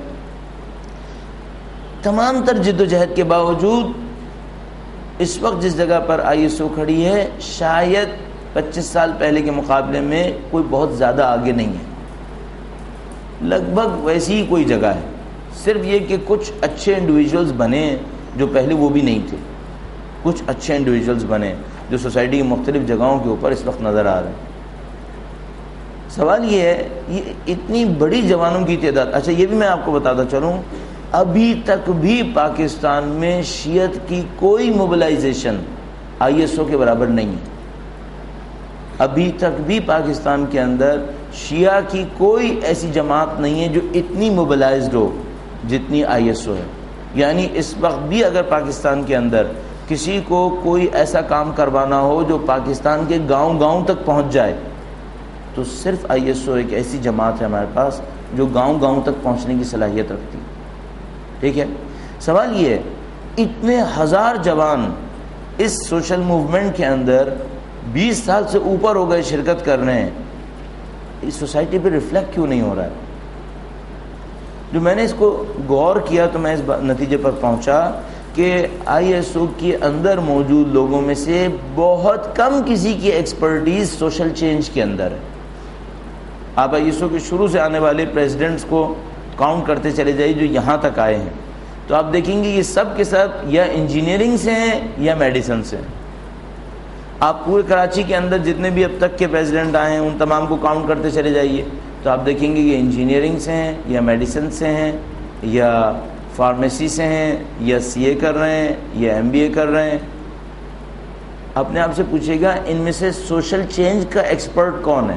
تمام تر جد و جہد کے باوجود اس وقت جس جگہ پر ISO کھڑی ہے، شاید 25 سال پہلے کے مقابلے میں کوئی بہت زیادہ آگے نہیں ہے. لگ بھگ ویسی ہی کوئی جگہ ہے. صرف یہ کہ کچھ اچھے انڈیویجولز بنے جو پہلے وہ بھی نہیں تھے. کچھ اچھے انڈیویجولز بنے جو سوسائٹی کی مختلف جگہوں کے اوپر اس وقت نظر آ رہے ہیں. سوال یہ ہے، یہ اتنی بڑی جوانوں کی تعداد. اچھا، یہ بھی میں آپ کو بتاتا چلوں، ابھی تک بھی پاکستان میں شیعت کی کوئی موبلائزیشن ISO کے برابر نہیں ہے. ابھی تک بھی پاکستان کے اندر شیعہ کی کوئی ایسی جماعت نہیں ہے جو اتنی موبلائزڈ ہو جتنی ISO ہے. یعنی اس وقت بھی اگر پاکستان کے اندر کسی کو کوئی ایسا کام کروانا ہو جو پاکستان کے گاؤں تک پہنچ جائے، تو صرف ISO ایک ایسی جماعت ہے ہمارے پاس جو گاؤں تک پہنچنے کی صلاحیت رکھتی ہے. ٹھیک ہے. سوال یہ ہے، اتنے ہزار جوان اس سوشل موومنٹ کے اندر 20 سال سے اوپر ہو گئے شرکت کر رہے ہیں، اس سوسائٹی پہ ریفلیکٹ کیوں نہیں ہو رہا ہے؟ جو میں نے اس کو غور کیا تو میں اس نتیجے پر پہنچا کہ ISO کے اندر موجود لوگوں میں سے بہت کم کسی کی ایکسپرٹیز سوشل چینج کے اندر ہے. آپ ISO کے شروع سے آنے والے پریزیڈنٹس کو کاؤنٹ کرتے چلے جائیے جو یہاں تک آئے ہیں، تو آپ دیکھیں گے یہ سب کے سب یا انجینئرنگ سے ہیں یا میڈیسن سے. آپ پورے کراچی کے اندر جتنے بھی اب تک کے پریزیڈنٹ آئے ہیں ان تمام کو کاؤنٹ کرتے چلے جائیے، تو آپ دیکھیں گے یہ انجینئرنگ سے ہیں یا میڈیسن سے ہیں یا فارمیسی سے ہیں یا CA کر رہے ہیں یا MBA کر رہے ہیں. اپنے آپ سے پوچھے گا ان میں سے سوشل چینج کا ایکسپرٹ کون ہے؟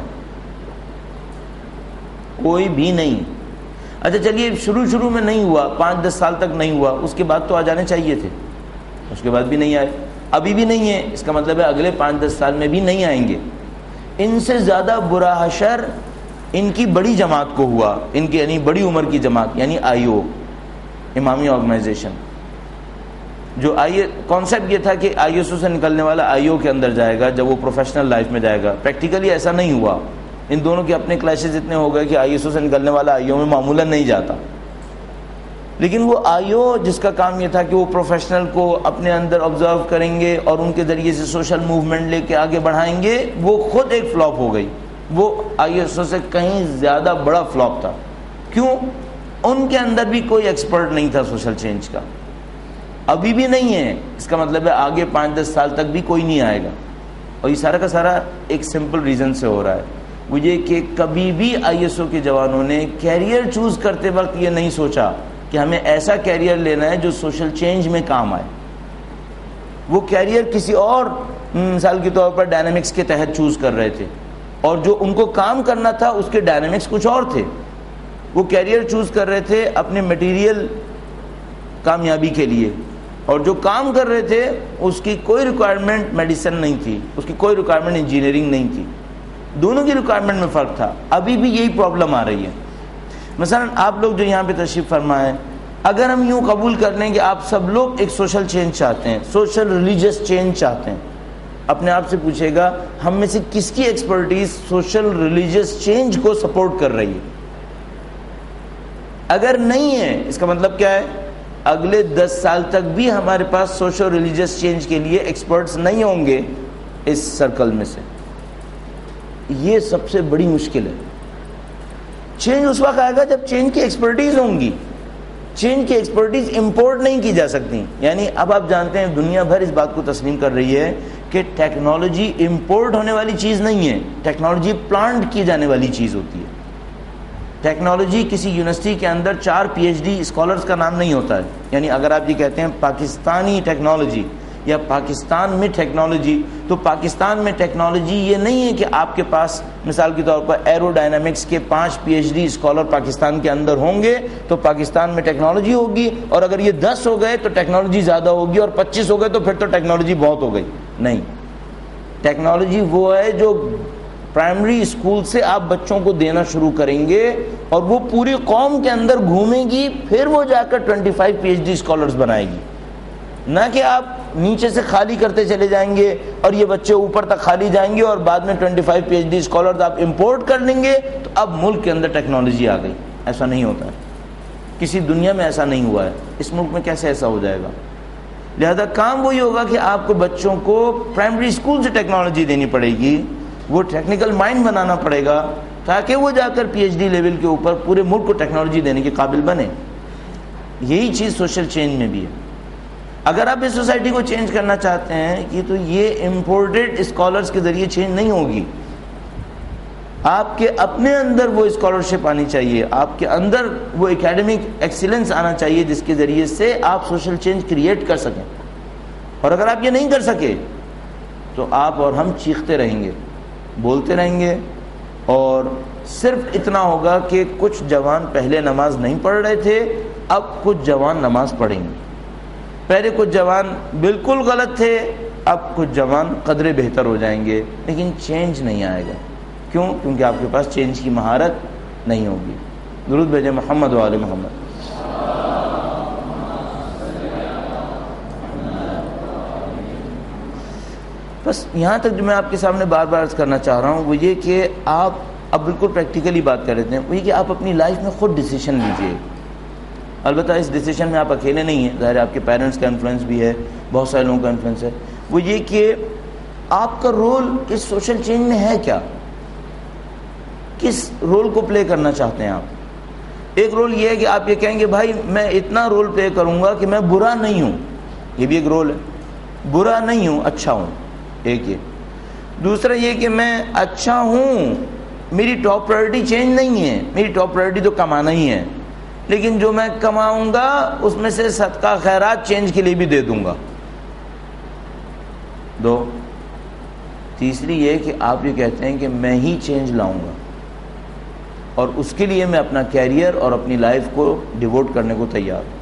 کوئی بھی نہیں. اچھا چلیے، شروع میں نہیں ہوا، 5-10 سال تک نہیں ہوا، اس کے بعد تو آ جانے چاہیے تھے، اس کے بعد بھی نہیں آئے، ابھی بھی نہیں ہے. اس کا مطلب ہے اگلے 5-10 سال میں بھی نہیں آئیں گے. ان سے زیادہ برا حشر ان کی بڑی جماعت کو ہوا، ان کی یعنی بڑی عمر کی جماعت، یعنی IO امامی آرگنائزیشن. جو کانسیپٹ یہ تھا کہ ISO سے نکلنے والا IO کے اندر جائے گا جب وہ پروفیشنل لائف میں جائے گا. پریکٹیکلی ایسا نہیں ہوا. ان دونوں کے اپنے کلیشز اتنے ہو گئے کہ ISO سے نکلنے والا IO میں معمولاً نہیں جاتا. لیکن وہ آئیو جس کا کام یہ تھا کہ وہ پروفیشنل کو اپنے اندر آبزرو کریں گے اور ان کے ذریعے سے سوشل موومنٹ لے کے آگے بڑھائیں گے، وہ خود ایک فلاپ ہو گئی. وہ آئی ایس او سے کہیں زیادہ بڑا فلاپ تھا. کیوں؟ ان کے اندر بھی کوئی ایکسپرٹ نہیں تھا سوشل چینج کا، ابھی بھی نہیں ہے. اس کا مطلب ہے آگے 5-10 سال تک بھی کوئی نہیں آئے گا. اور یہ سارا کا سارا ایک سمپل ریزن سے ہو رہا ہے، وہ یہ کہ کبھی بھی آئی ایس او کے جوانوں نے کیریئر چوز کرتے وقت یہ نہیں سوچا کہ ہمیں ایسا کیریئر لینا ہے جو سوشل چینج میں کام آئے. وہ کیریئر کسی اور، مثال کے طور پر ڈائنامکس کے تحت چوز کر رہے تھے، اور جو ان کو کام کرنا تھا اس کے ڈائنامکس کچھ اور تھے. وہ کیریئر چوز کر رہے تھے اپنے مٹیریل کامیابی کے لیے، اور جو کام کر رہے تھے اس کی کوئی ریکوائرمنٹ میڈیسن نہیں تھی، اس کی کوئی ریکوائرمنٹ انجینئرنگ نہیں تھی. دونوں کی ریکوائرمنٹ میں فرق تھا. ابھی بھی یہی پرابلم آ رہی ہے. مثلا آپ لوگ جو یہاں پہ تشریف فرما ہے، اگر ہم یوں قبول کر لیں کہ آپ سب لوگ ایک سوشل چینج چاہتے ہیں، سوشل ریلیجس چینج چاہتے ہیں، اپنے آپ سے پوچھے گا ہم میں سے کس کی ایکسپرٹیز سوشل ریلیجس چینج کو سپورٹ کر رہی ہے؟ اگر نہیں ہے، اس کا مطلب کیا ہے؟ اگلے 10 سال تک بھی ہمارے پاس سوشل ریلیجس چینج کے لیے ایکسپرٹس نہیں ہوں گے اس سرکل میں سے. یہ سب سے بڑی مشکل ہے. چینج اس وقت آئے گا جب چینج کی ایکسپرٹیز ہوں گی. چینج کی ایکسپرٹیز امپورٹ نہیں کی جا سکتی. یعنی اب آپ جانتے ہیں دنیا بھر اس بات کو تسلیم کر رہی ہے کہ ٹیکنالوجی امپورٹ ہونے والی چیز نہیں ہے، ٹیکنالوجی پلانٹ کی جانے والی چیز ہوتی ہے. ٹیکنالوجی کسی یونیورسٹی کے اندر 4 پی ایچ ڈی اسکالرز کا نام نہیں ہوتا ہے. یعنی اگر آپ یہ کہتے ہیں پاکستانی ٹیکنالوجی یا پاکستان میں ٹیکنالوجی، تو پاکستان میں ٹیکنالوجی یہ نہیں ہے کہ آپ کے پاس مثال کے طور پر ایرو ڈائنامکس کے 5 P H D scholar Pakistan کے اندر ہوں گے تو پاکستان میں ٹیکنالوجی ہوگی، اور اگر یہ 10 ہو گئے تو ٹیکنالوجی زیادہ ہوگی، اور 25 ہو گئے تو پھر تو ٹیکنالوجی بہت ہو گئی. نہیں، ٹیکنالوجی وہ ہے جو پرائمری اسکول سے آپ بچوں کو دینا شروع کریں گے اور وہ پوری قوم کے اندر گھومے گی، پھر وہ جا کر 25 پی ایچ ڈی اسکالرز بنائے گی. نہ کہ آپ نیچے سے خالی کرتے چلے جائیں گے اور یہ بچے اوپر تک خالی جائیں گے اور بعد میں 25 پی ایچ ڈی اسکالرز آپ امپورٹ کر لیں گے تو اب ملک کے اندر ٹیکنالوجی آ گئی. ایسا نہیں ہوتا ہے، کسی دنیا میں ایسا نہیں ہوا ہے. اس ملک میں کیسے ایسا ہو جائے گا؟ لہذا کام وہی ہوگا کہ آپ کو بچوں کو پرائمری اسکول سے ٹیکنالوجی دینی پڑے گی، وہ ٹیکنیکل مائنڈ بنانا پڑے گا تاکہ وہ جا کر پی ایچ ڈی لیول کے اوپر پورے ملک کو ٹیکنالوجی دینے کے قابل بنے. یہی چیز سوشل چینج میں بھی ہے. اگر آپ اس سوسائٹی کو چینج کرنا چاہتے ہیں کہ تو یہ امپورٹڈ اسکالرز کے ذریعے چینج نہیں ہوگی. آپ کے اپنے اندر وہ اسکالرشپ آنی چاہیے، آپ کے اندر وہ اکیڈمک ایکسیلنس آنا چاہیے جس کے ذریعے سے آپ سوشل چینج کریٹ کر سکیں. اور اگر آپ یہ نہیں کر سکے تو آپ اور ہم چیختے رہیں گے، بولتے رہیں گے، اور صرف اتنا ہوگا کہ کچھ جوان پہلے نماز نہیں پڑھ رہے تھے، اب کچھ جوان نماز پڑھیں گے. پہلے کچھ جوان بالکل غلط تھے، اب کچھ جوان قدرے بہتر ہو جائیں گے، لیکن چینج نہیں آئے گا. کیوں؟ کیونکہ آپ کے پاس چینج کی مہارت نہیں ہوگی. درود بھیجیں محمد و آل محمد. بس یہاں تک جو میں آپ کے سامنے بار بار عرض کرنا چاہ رہا ہوں وہ یہ کہ آپ اب بالکل پریکٹیکلی بات کر رہے ہیں، وہ یہ کہ آپ اپنی لائف میں خود ڈیسیشن لیجئے. البتہ اس ڈیسیشن میں آپ اکیلے نہیں ہیں، ظاہر آپ کے پیرنٹس کا انفلوئنس بھی ہے، بہت سارے لوگوں کا انفلوئنس ہے. وہ یہ کہ آپ کا رول اس سوشل چینج میں ہے کیا، کس رول کو پلے کرنا چاہتے ہیں آپ. ایک رول یہ ہے کہ آپ یہ کہیں گے بھائی میں اتنا رول پلے کروں گا کہ میں برا نہیں ہوں، یہ بھی ایک رول ہے، برا نہیں ہوں، اچھا ہوں. ایک یہ. دوسرا یہ کہ میں اچھا ہوں، میری ٹاپ پرائرٹی چینج نہیں ہے، میری ٹاپ پرائرٹی تو کمانا ہی ہے، لیکن جو میں کماؤں گا اس میں سے صدقہ خیرات چینج کے لیے بھی دے دوں گا. 2. تیسری یہ کہ آپ یہ کہتے ہیں کہ میں ہی چینج لاؤں گا اور اس کے لیے میں اپنا کیریئر اور اپنی لائف کو ڈیووٹ کرنے کو تیار ہوں.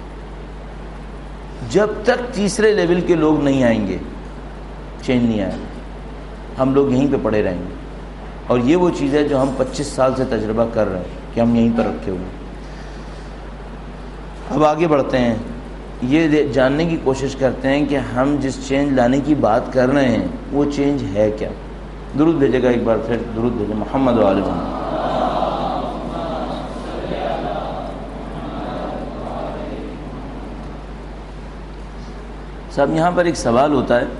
جب تک تیسرے لیول کے لوگ نہیں آئیں گے چینج نہیں آئے گا، ہم لوگ یہیں پہ پڑے رہیں گے. اور یہ وہ چیز ہے جو ہم 25 سال سے تجربہ کر رہے ہیں کہ ہم یہیں پر رکھے ہوئے ہیں. اب آگے بڑھتے ہیں، یہ جاننے کی کوشش کرتے ہیں کہ ہم جس چینج لانے کی بات کر رہے ہیں وہ چینج ہے کیا. درود بھیجے گا ایک بار پھر، درود بھیجے محمد و آل محمد. صاحب یہاں پر ایک سوال ہوتا ہے،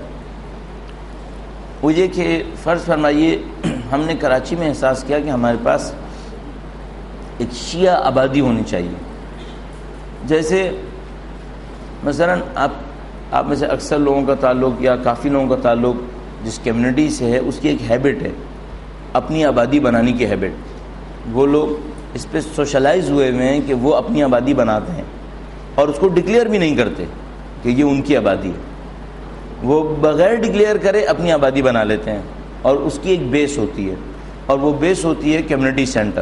وہ یہ کہ فرض فرمائیے ہم نے کراچی میں احساس کیا کہ ہمارے پاس ایک شیعہ آبادی ہونی چاہیے. جیسے مثلا آپ میں سے اکثر لوگوں کا تعلق یا کافی لوگوں کا تعلق جس کمیونٹی سے ہے، اس کی ایک ہیبٹ ہے اپنی آبادی بنانے کی ہیبٹ. وہ لوگ اس پہ سوشلائز ہوئے ہیں کہ وہ اپنی آبادی بناتے ہیں اور اس کو ڈکلیئر بھی نہیں کرتے کہ یہ ان کی آبادی ہے. وہ بغیر ڈکلیئر کرے اپنی آبادی بنا لیتے ہیں اور اس کی ایک بیس ہوتی ہے، اور وہ بیس ہوتی ہے کمیونٹی سینٹر.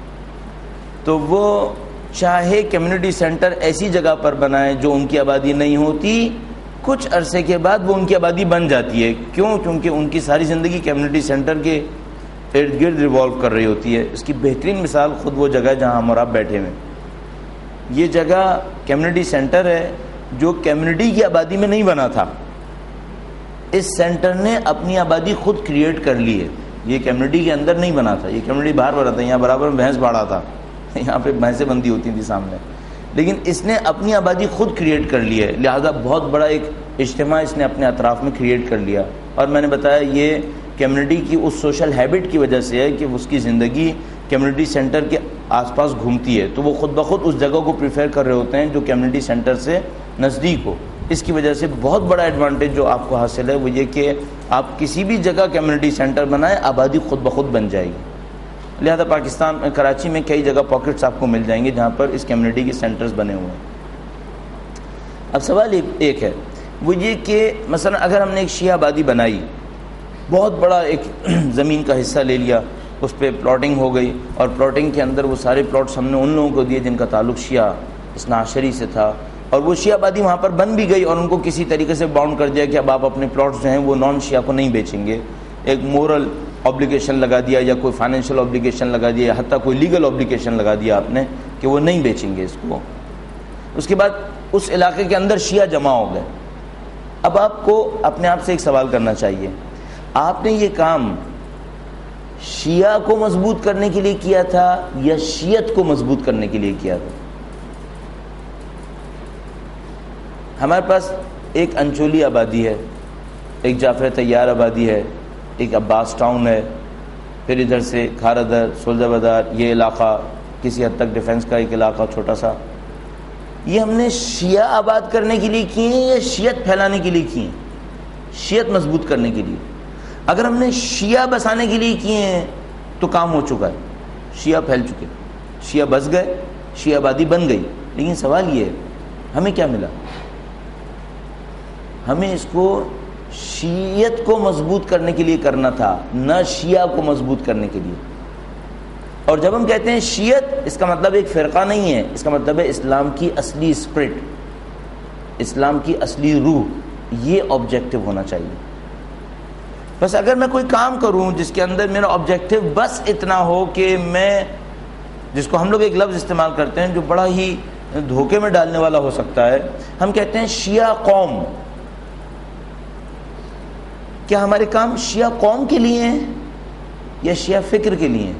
تو وہ چاہے کمیونٹی سینٹر ایسی جگہ پر بنائیں جو ان کی آبادی نہیں ہوتی، کچھ عرصے کے بعد وہ ان کی آبادی بن جاتی ہے. کیوں؟ کیونکہ ان کی ساری زندگی کمیونٹی سینٹر کے ارد گرد ریوالو کر رہی ہوتی ہے. اس کی بہترین مثال خود وہ جگہ ہے جہاں ہم اور آپ بیٹھے ہوئے. یہ جگہ کمیونٹی سینٹر ہے جو کمیونٹی کی آبادی میں نہیں بنا تھا. اس سینٹر نے اپنی آبادی خود کریٹ کر لی ہے. یہ کمیونٹی کے اندر نہیں بنا تھا، یہ کمیونٹی باہر بنا تھا. یہاں برابر میں بھینس باڑھا تھا، یہاں پہ بھینسیں بندی ہوتی تھیں سامنے، لیکن اس نے اپنی آبادی خود کریٹ کر لی ہے. لہذا بہت بڑا ایک اجتماع اس نے اپنے اطراف میں کریٹ کر لیا. اور میں نے بتایا یہ کمیونٹی کی اس سوشل ہیبٹ کی وجہ سے ہے کہ اس کی زندگی کمیونٹی سینٹر کے آس پاس گھومتی ہے، تو وہ خود بخود اس جگہ کو پریفر کر رہے ہوتے ہیں جو کمیونٹی سینٹر سے نزدیک ہو. اس کی وجہ سے بہت بڑا ایڈوانٹیج جو آپ کو حاصل ہے وہ یہ کہ آپ کسی بھی جگہ کمیونٹی سینٹر بنائیں، آبادی خود بخود بن جائے گی. لہذا پاکستان میں کراچی میں کئی جگہ پاکٹس آپ کو مل جائیں گے جہاں پر اس کمیونٹی کے سینٹرز بنے ہوئے ہیں. اب سوال ایک ہے، وہ یہ کہ مثلا اگر ہم نے ایک شیعہ آبادی بنائی، بہت بڑا ایک زمین کا حصہ لے لیا، اس پہ پلاٹنگ ہو گئی، اور پلاٹنگ کے اندر وہ سارے پلاٹس ہم نے ان لوگوں کو دیے جن کا تعلق شیعہ اثنا عشری سے تھا، اور وہ شیعہ آبادی وہاں پر بن بھی گئی، اور ان کو کسی طریقے سے باؤنڈ کر دیا کہ اب آپ اپنے پلاٹس جو ہیں وہ نان شیعہ کو نہیں بیچیں گے. ایک مورل اوبلیگیشن لگا دیا یا کوئی فائنینشیل اوبلیگیشن لگا دیا، یا حتیٰ کوئی لیگل اوبلیگیشن لگا دیا آپ نے کہ وہ نہیں بیچیں گے اس کو. اس کے بعد اس علاقے کے اندر شیعہ جمع ہو گئے. اب آپ کو اپنے آپ سے ایک سوال کرنا چاہیے، آپ نے یہ کام شیعہ کو مضبوط کرنے کے لیے کیا تھا یا شیعت کو مضبوط کرنے کے لیے کیا تھا؟ ہمارے پاس ایک انچولی آبادی ہے، ایک جعفر طیار آبادی ہے، ایک عباس ٹاؤن ہے، پھر ادھر سے کھارادر، سولجہ بازار، یہ علاقہ کسی حد تک ڈیفنس کا ایک علاقہ چھوٹا سا. یہ ہم نے شیعہ آباد کرنے کے لیے کیے ہیں یا شیعت پھیلانے کے لیے کیے ہیں؟ شیعت مضبوط کرنے کے لیے. اگر ہم نے شیعہ بسانے کے لیے کیے ہیں تو کام ہو چکا ہے، شیعہ پھیل چکے، شیعہ بس گئے، شیعہ آبادی بن گئی. لیکن سوال یہ ہے ہمیں کیا ملا؟ ہمیں اس کو شیعت کو مضبوط کرنے کے لیے کرنا تھا، نہ شیعہ کو مضبوط کرنے کے لیے. اور جب ہم کہتے ہیں شیعت، اس کا مطلب ایک فرقہ نہیں ہے، اس کا مطلب ہے اسلام کی اصلی اسپرٹ، اسلام کی اصلی روح. یہ آبجیکٹو ہونا چاہیے. بس اگر میں کوئی کام کروں جس کے اندر میرا آبجیکٹو بس اتنا ہو کہ میں، جس کو ہم لوگ ایک لفظ استعمال کرتے ہیں جو بڑا ہی دھوکے میں ڈالنے والا ہو سکتا ہے، ہم کہتے ہیں شیعہ قوم. کیا ہمارے کام شیعہ قوم کے لیے ہیں یا شیعہ فکر کے لیے ہیں؟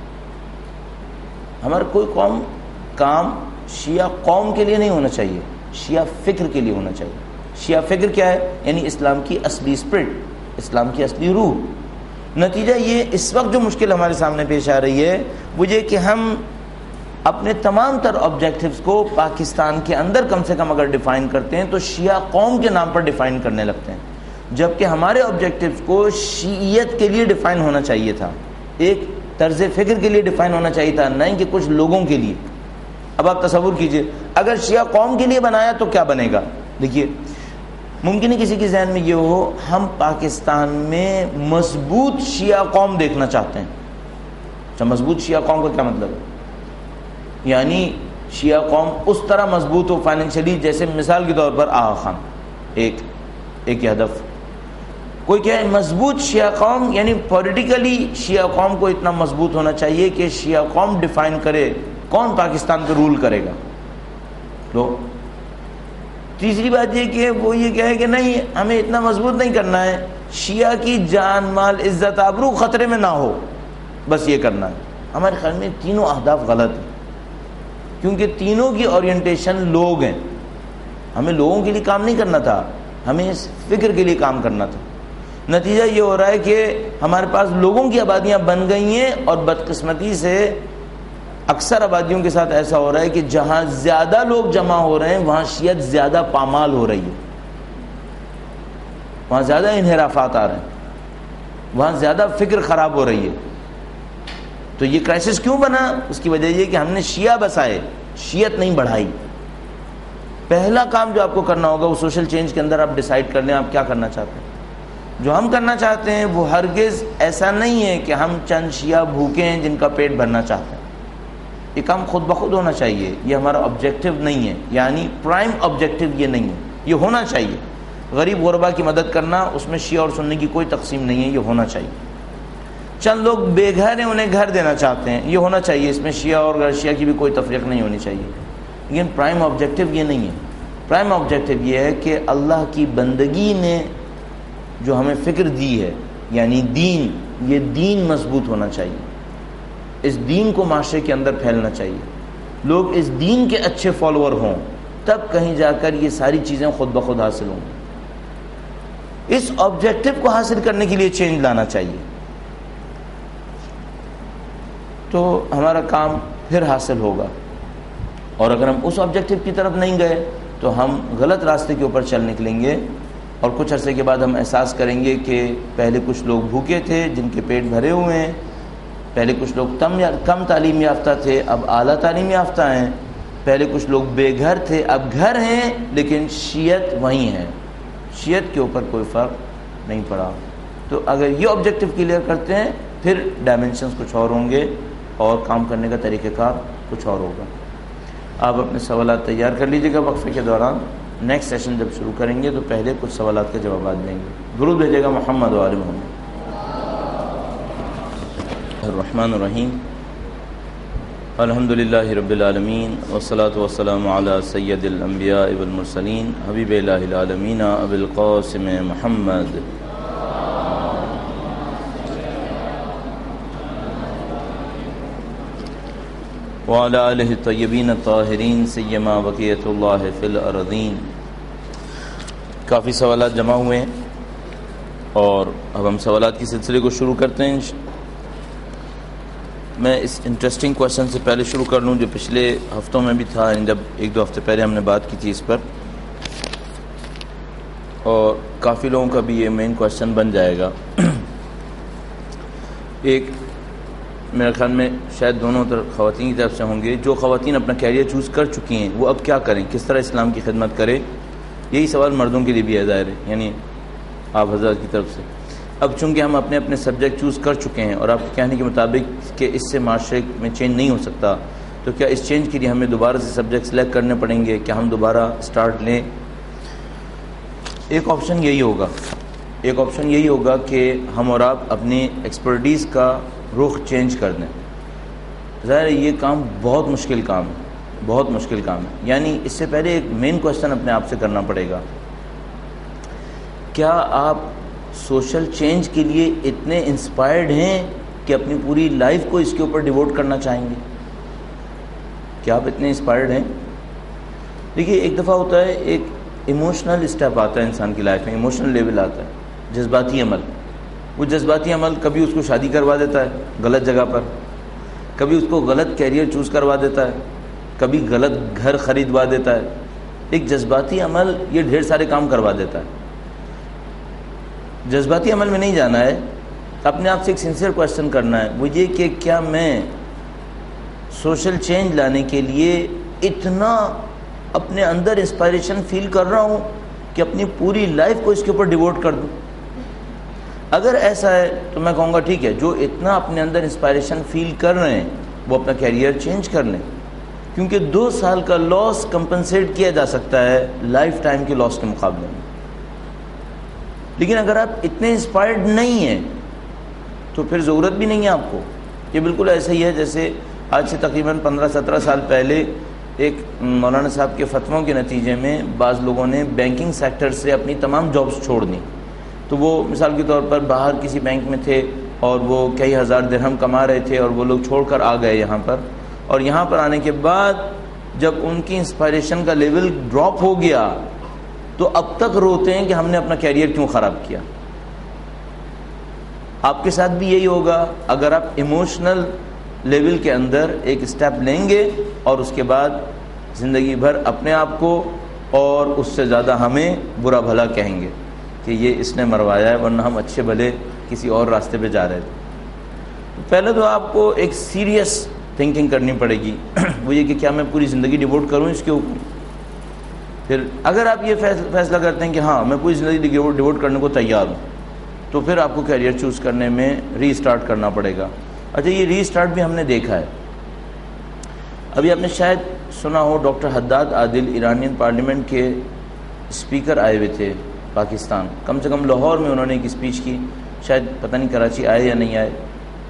ہمارا کوئی کام شیعہ قوم کے لیے نہیں ہونا چاہیے، شیعہ فکر کے لیے ہونا چاہیے. شیعہ فکر کیا ہے؟ یعنی اسلام کی اصلی اسپرٹ، اسلام کی اصلی روح. نتیجہ یہ اس وقت جو مشکل ہمارے سامنے پیش آ رہی ہے وہ یہ کہ ہم اپنے تمام تر آبجیکٹیوز کو پاکستان کے اندر کم سے کم اگر ڈیفائن کرتے ہیں تو شیعہ قوم کے نام پر ڈیفائن کرنے لگتے ہیں، جبکہ ہمارے آبجیکٹیوز کو شیعیت کے لیے ڈیفائن ہونا چاہیے تھا، ایک طرز فکر کے لیے ڈیفائن ہونا چاہیے تھا، نہ کہ کچھ لوگوں کے لیے. اب آپ تصور کیجئے اگر شیعہ قوم کے لیے بنایا تو کیا بنے گا. دیکھیے ممکن ہے کسی کے ذہن میں یہ ہو ہم پاکستان میں مضبوط شیعہ قوم دیکھنا چاہتے ہیں. اچھا، مضبوط شیعہ قوم کا کیا مطلب ہے؟ یعنی شیعہ قوم اس طرح مضبوط ہو فائنینشلی، جیسے مثال کے طور پر آغا خان، ایک ہدف. کوئی کہے مضبوط شیعہ قوم یعنی پولیٹیکلی شیعہ قوم کو اتنا مضبوط ہونا چاہیے کہ شیعہ قوم ڈیفائن کرے کون پاکستان کو رول کرے گا. تو تیسری بات یہ کہ وہ یہ کہے کہ نہیں، ہمیں اتنا مضبوط نہیں کرنا ہے، شیعہ کی جان مال عزت آبرو خطرے میں نہ ہو، بس یہ کرنا ہے. ہمارے خیال میں تینوں اہداف غلط ہیں، کیونکہ تینوں کی اورینٹیشن لوگ ہیں. ہمیں لوگوں کے لیے کام نہیں کرنا تھا، ہمیں اس فکر کے لیے کام کرنا تھا. نتیجہ یہ ہو رہا ہے کہ ہمارے پاس لوگوں کی آبادیاں بن گئی ہیں، اور بدقسمتی سے اکثر آبادیوں کے ساتھ ایسا ہو رہا ہے کہ جہاں زیادہ لوگ جمع ہو رہے ہیں وہاں شیعت زیادہ پامال ہو رہی ہے، وہاں زیادہ انحرافات آ رہے ہیں، وہاں زیادہ فکر خراب ہو رہی ہے. تو یہ کرائسس کیوں بنا؟ اس کی وجہ یہ کہ ہم نے شیعہ بسائے، شیعت نہیں بڑھائی. پہلا کام جو آپ کو کرنا ہوگا وہ سوشل چینج کے اندر آپ ڈیسائیڈ کر لیں آپ کیا کرنا چاہتے ہیں. جو ہم کرنا چاہتے ہیں وہ ہرگز ایسا نہیں ہے کہ ہم چند شیعہ بھوکے ہیں جن کا پیٹ بھرنا چاہتے ہیں. یہ کام خود بخود ہونا چاہیے، یہ ہمارا آبجیکٹو نہیں ہے، یعنی پرائم آبجیکٹو یہ نہیں ہے، یہ ہونا چاہیے. غریب غربا کی مدد کرنا، اس میں شیعہ اور سنی کی کوئی تقسیم نہیں ہے، یہ ہونا چاہیے. چند لوگ بے گھر ہیں انہیں گھر دینا چاہتے ہیں، یہ ہونا چاہیے، اس میں شیعہ اور غیر شیعہ کی بھی کوئی تفریق نہیں ہونی چاہیے. لیکن پرائم آبجیکٹو یہ نہیں ہے. پرائم آبجیکٹو یہ ہے کہ اللہ کی بندگی نے جو ہمیں فکر دی ہے، یعنی دین، یہ دین مضبوط ہونا چاہیے. اس دین کو معاشرے کے اندر پھیلنا چاہیے، لوگ اس دین کے اچھے فالوور ہوں، تب کہیں جا کر یہ ساری چیزیں خود بخود حاصل ہوں. اس آبجیکٹو کو حاصل کرنے کے لیے چینج لانا چاہیے، تو ہمارا کام پھر حاصل ہوگا. اور اگر ہم اس آبجیکٹو کی طرف نہیں گئے تو ہم غلط راستے کے اوپر چل نکلیں گے، اور کچھ عرصے کے بعد ہم احساس کریں گے کہ پہلے کچھ لوگ بھوکے تھے جن کے پیٹ بھرے ہوئے ہیں، پہلے کچھ لوگ کم تعلیم یافتہ تھے اب اعلیٰ تعلیم یافتہ ہیں، پہلے کچھ لوگ بے گھر تھے اب گھر ہیں، لیکن شیعت وہیں ہے، شیعت کے اوپر کوئی فرق نہیں پڑا. تو اگر یہ آبجیکٹو کلیئر کرتے ہیں پھر ڈائمنشنز کچھ اور ہوں گے اور کام کرنے کا طریقہ کار کچھ اور ہوگا. آپ اپنے سوالات تیار کر لیجیے گا، وقفے کے دوران نیکسٹ سیشن جب شروع کریں گے تو پہلے کچھ سوالات کے جوابات دیں گے. درود بھیجیے گا محمد و آل محمد. الرحمن الرحیم، الحمدللہ رب العالمین، والصلاة والسلام علی سید الانبیاء والمرسلین، حبیب الہ العالمین ابی القاسم محمد. وعلی آلہ الطیبین الطاہرین سیما بقیۃ اللہ فی الارضین. کافی سوالات جمع ہوئے ہیں اور اب ہم سوالات کی سلسلے کو شروع کرتے ہیں. میں اس انٹرسٹنگ کویشچن سے پہلے شروع کر لوں جو پچھلے ہفتوں میں بھی تھا، جب ایک دو ہفتے پہلے ہم نے بات کی تھی اس پر، اور کافی لوگوں کا بھی یہ مین کویشچن بن جائے گا. ایک میرے خیال میں شاید دونوں خواتین کی طرف سے ہوں گے. جو خواتین اپنا کیریئر چوز کر چکی ہیں وہ اب کیا کریں، کس طرح اسلام کی خدمت کرے. یہی سوال مردوں کے لیے بھی ہے ظاہر ہے، یعنی آپ حضرات کی طرف سے. اب چونکہ ہم اپنے اپنے سبجیکٹ چوز کر چکے ہیں اور آپ کے کہنے کے مطابق کہ اس سے معاشرے میں چینج نہیں ہو سکتا، تو کیا اس چینج کے لیے ہمیں دوبارہ سے سبجیکٹ سلیکٹ کرنے پڑیں گے، کیا ہم دوبارہ سٹارٹ لیں؟ ایک آپشن یہی ہوگا کہ ہم اور آپ اپنی ایکسپرٹیز کا رخ چینج کر دیں. ظاہر ہے یہ کام بہت مشکل کام ہے. یعنی اس سے پہلے ایک مین کویشچن اپنے آپ سے کرنا پڑے گا، کیا آپ سوشل چینج کے لیے اتنے انسپائرڈ ہیں کہ اپنی پوری لائف کو اس کے اوپر ڈیووٹ کرنا چاہیں گے؟ کیا آپ اتنے انسپائرڈ ہیں؟ دیکھیے، ایک دفعہ ہوتا ہے ایک ایموشنل اسٹیپ آتا ہے انسان کی لائف میں، ایموشنل لیول آتا ہے، جذباتی عمل. وہ جذباتی عمل کبھی اس کو شادی کروا دیتا ہے غلط جگہ پر، کبھی اس کو غلط کیریئر چوز کروا دیتا ہے، کبھی غلط گھر خریدوا دیتا ہے. ایک جذباتی عمل یہ ڈھیر سارے کام کروا دیتا ہے. جذباتی عمل میں نہیں جانا ہے، اپنے آپ سے ایک سنسیئر کویشچن کرنا ہے، وہ یہ کہ کیا میں سوشل چینج لانے کے لیے اتنا اپنے اندر انسپائریشن فیل کر رہا ہوں کہ اپنی پوری لائف کو اس کے اوپر ڈیووٹ کر دوں. اگر ایسا ہے تو میں کہوں گا ٹھیک ہے، جو اتنا اپنے اندر انسپائریشن فیل کر رہے ہیں وہ اپنا کیریئر چینج کر لیں، کیونکہ 2 سال کا لاس کمپنسیٹ کیا جا سکتا ہے لائف ٹائم کے لاس کے مقابلے میں. لیکن اگر آپ اتنے انسپائرڈ نہیں ہیں تو پھر ضرورت بھی نہیں ہے آپ کو. یہ بالکل ایسا ہی ہے جیسے آج سے تقریباً 15-17 سال پہلے ایک مولانا صاحب کے فتووں کے نتیجے میں بعض لوگوں نے بینکنگ سیکٹر سے اپنی تمام جابس چھوڑ دیں. تو وہ مثال کے طور پر باہر کسی بینک میں تھے اور وہ کئی ہزار درہم کما رہے تھے اور وہ لوگ چھوڑ کر آ گئے یہاں پر، اور یہاں پر آنے کے بعد جب ان کی انسپائریشن کا لیول ڈراپ ہو گیا تو اب تک روتے ہیں کہ ہم نے اپنا کیریئر کیوں خراب کیا. آپ کے ساتھ بھی یہی ہوگا اگر آپ ایموشنل لیول کے اندر ایک اسٹیپ لیں گے اور اس کے بعد زندگی بھر اپنے آپ کو اور اس سے زیادہ ہمیں برا بھلا کہیں گے کہ یہ اس نے مروایا ہے ورنہ ہم اچھے بھلے کسی اور راستے پہ جا رہے تھے. پہلے تو آپ کو ایک سیریس تھنکنگ کرنی پڑے گی وہ یہ کہ کیا میں پوری زندگی ڈیووٹ کروں اس کے اوپر. پھر اگر آپ یہ فیصلہ کرتے ہیں کہ ہاں میں پوری زندگی ڈیووٹ کرنے کو تیار ہوں تو پھر آپ کو کیریئر چوز کرنے میں ری اسٹارٹ کرنا پڑے گا. اچھا یہ ری اسٹارٹ بھی ہم نے دیکھا ہے. ابھی آپ نے شاید سنا ہو doctor Haddad Adel Iranian parliament کے اسپیکر آئے ہوئے تھے پاکستان. کم سے کم لاہور میں انہوں نے ایک اسپیچ کی, شاید پتہ نہیں کراچی آئے یا نہیں آئے.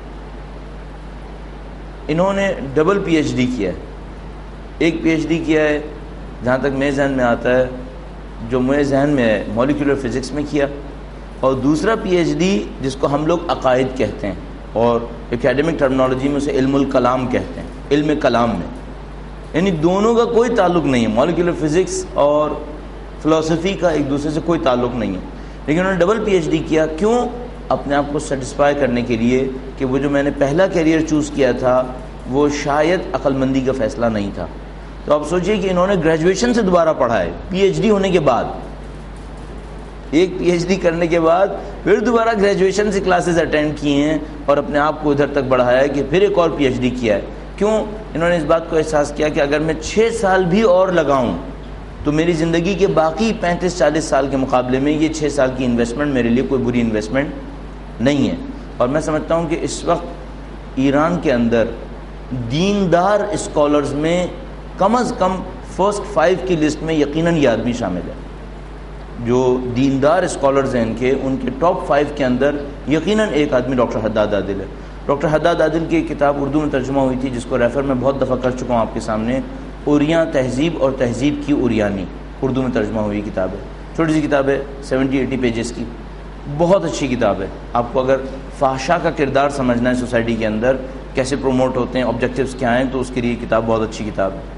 انہوں نے ڈبل پی ایچ ڈی کیا ہے. ایک پی ایچ ڈی کیا ہے جہاں تک میرے ذہن میں آتا ہے, جو میرے ذہن میں ہے مولیکولر فزکس میں کیا, اور دوسرا پی ایچ ڈی جس کو ہم لوگ عقائد کہتے ہیں اور اکیڈمک ٹرمنالوجی میں اسے علم الکلام کہتے ہیں, علم کلام میں. یعنی دونوں کا کوئی تعلق نہیں ہے, مولیکولر فزکس اور فلسفی کا ایک دوسرے سے کوئی تعلق نہیں ہے, لیکن انہوں نے ڈبل پی ایچ ڈی کیا. کیوں؟ اپنے آپ کو سیٹسفائی کرنے کے لیے کہ وہ جو میں نے پہلا کیریئر چوز کیا تھا وہ شاید عقل مندی کا فیصلہ نہیں تھا. تو آپ سوچئے کہ انہوں نے گریجویشن سے دوبارہ پڑھا ہے, پی ایچ ڈی ہونے کے بعد, ایک پی ایچ ڈی کرنے کے بعد پھر دوبارہ گریجویشن سے کلاسز اٹینڈ کیے ہیں اور اپنے آپ کو ادھر تک بڑھایا ہے کہ پھر ایک اور پی ایچ ڈی کیا ہے. کیوں؟ انہوں نے اس بات کو احساس کیا کہ اگر میں 6 سال بھی اور لگاؤں تو میری زندگی کے باقی 35-40 سال کے مقابلے میں یہ 6 سال کی انویسٹمنٹ میرے لیے کوئی بری انویسٹمنٹ نہیں ہے. اور میں سمجھتا ہوں کہ اس وقت ایران کے اندر دیندار اسکالرز میں کم از کم فرسٹ 5 کی لسٹ میں یقیناً یہ آدمی شامل ہے. جو دیندار اسکالرز ہیں ان کے ٹاپ 5 کے اندر یقیناً ایک آدمی ڈاکٹر حداد عادل ہے. ڈاکٹر حداد عادل کی ایک کتاب اردو میں ترجمہ ہوئی تھی جس کو ریفر میں بہت دفعہ کر چکا ہوں آپ کے سامنے, اوریاں تہذیب اور تہذیب کی اوریانی, اردو میں ترجمہ ہوئی کتاب ہے. چھوٹی سی کتاب ہے, 70-80 پیجز کی, بہت اچھی کتاب ہے. آپ کو اگر فحشا کا کردار سمجھنا ہے سوسائٹی کے اندر, کیسے پروموٹ ہوتے ہیں, آبجیکٹیوز کیا ہیں, تو اس کے لیے کتاب بہت اچھی کتاب ہے.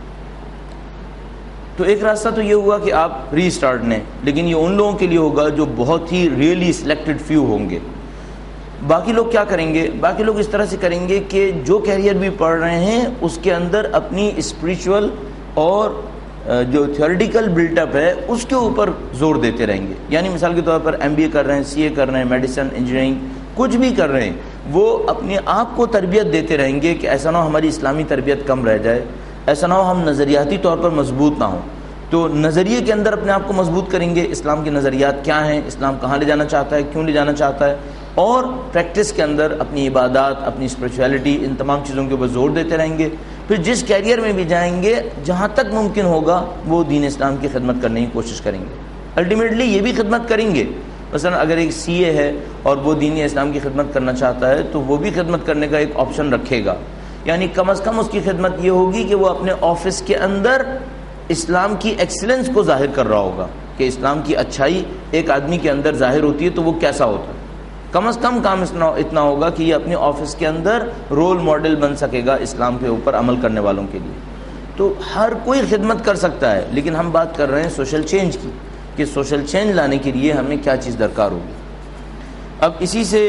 تو ایک راستہ تو یہ ہوا کہ آپ ری اسٹارٹ لیں, لیکن یہ ان لوگوں کے لیے ہوگا جو بہت ہی ریئلی سلیکٹڈ فیو ہوں گے. باقی لوگ کیا کریں گے؟ باقی لوگ اس طرح سے کریں گے کہ جو کیریئر بھی پڑھ رہے ہیں اس کے اندر اپنی اسپریچول اور جو تھیوریٹیکل بلٹ اپ ہے اس کے اوپر زور دیتے رہیں گے. یعنی مثال کے طور پر ایم بی اے کر رہے ہیں, سی اے کر رہے ہیں, میڈیسن, انجینئرنگ, کچھ بھی کر رہے ہیں, وہ اپنے آپ کو تربیت دیتے رہیں گے کہ ایسا نہ ہو ہماری اسلامی تربیت کم رہ جائے, ایسا نہ ہو ہم نظریاتی طور پر مضبوط نہ ہوں. تو نظریے کے اندر اپنے آپ کو مضبوط کریں گے, اسلام کے نظریات کیا ہیں, اسلام کہاں لے جانا چاہتا ہے, کیوں لے جانا چاہتا ہے, اور پریکٹس کے اندر اپنی عبادات, اپنی اسپریچویلٹی, ان تمام چیزوں کے اوپر زور دیتے رہیں گے. پھر جس کیریئر میں بھی جائیں گے جہاں تک ممکن ہوگا وہ دین اسلام کی خدمت کرنے کی کوشش کریں گے. الٹیمیٹلی یہ بھی خدمت کریں گے. مثلا اگر ایک سی اے ہے اور وہ دین اسلام کی خدمت کرنا چاہتا ہے تو وہ بھی خدمت کرنے کا ایک آپشن رکھے گا. یعنی کم از کم اس کی خدمت یہ ہوگی کہ وہ اپنے آفس کے اندر اسلام کی ایکسلنس کو ظاہر کر رہا ہوگا کہ اسلام کی اچھائی ایک آدمی کے اندر ظاہر ہوتی ہے تو وہ کیسا ہوتا ہے. کم از کم کام اتنا ہوگا کہ یہ اپنے آفس کے اندر رول ماڈل بن سکے گا اسلام کے اوپر عمل کرنے والوں کے لیے. تو ہر کوئی خدمت کر سکتا ہے, لیکن ہم بات کر رہے ہیں سوشل چینج کی کہ سوشل چینج لانے کے لیے ہمیں کیا چیز درکار ہوگی. اب اسی سے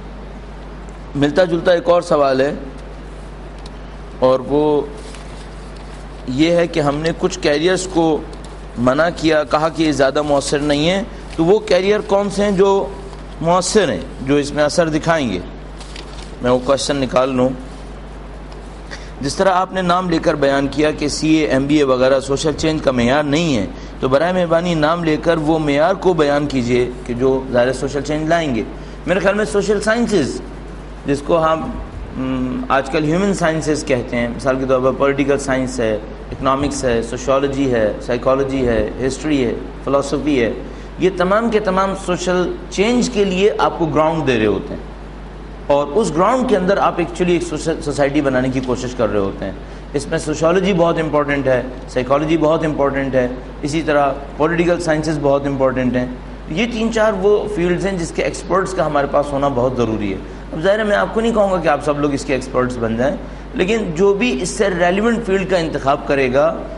ملتا جلتا ایک اور سوال ہے, اور وہ یہ ہے کہ ہم نے کچھ کیریئرز کو منع کیا, کہا کہ یہ زیادہ مؤثر نہیں ہیں. تو وہ کیریئر کون سے ہیں جو مؤثر ہیں, جو اس میں اثر دکھائیں گے؟ میں وہ کوشچن نکال لوں. جس طرح آپ نے نام لے کر بیان کیا کہ سی اے, ایم بی اے وغیرہ سوشل چینج کا معیار نہیں ہے, تو برائے مہربانی نام لے کر وہ معیار کو بیان کیجئے کہ جو ظاہر سوشل چینج لائیں گے. میرے خیال میں سوشل سائنسز, جس کو ہم آج کل ہیومن سائنسز کہتے ہیں, مثال کے طور پر پولیٹیکل سائنس ہے, اکنامکس ہے, سوشیولوجی ہے, سائیکالوجی ہے, ہسٹری ہے, فلسفی ہے, یہ تمام کے تمام سوشل چینج کے لیے آپ کو گراؤنڈ دے رہے ہوتے ہیں, اور اس گراؤنڈ کے اندر آپ ایکچولی ایک سوسائٹی بنانے کی کوشش کر رہے ہوتے ہیں. اس میں سوشیولوجی بہت امپورٹنٹ ہے, سائیکالوجی بہت امپورٹنٹ ہے, اسی طرح پولیٹیکل سائنسز بہت امپورٹنٹ ہیں. یہ 3-4 وہ فیلڈز ہیں جس کے ایکسپرٹس کا ہمارے پاس ہونا بہت ضروری ہے. اب ظاہر ہے میں آپ کو نہیں کہوں گا کہ آپ سب لوگ اس کے ایکسپرٹس بن جائیں, لیکن جو بھی اس سے ریلیونٹ فیلڈ کا انتخاب کرے گا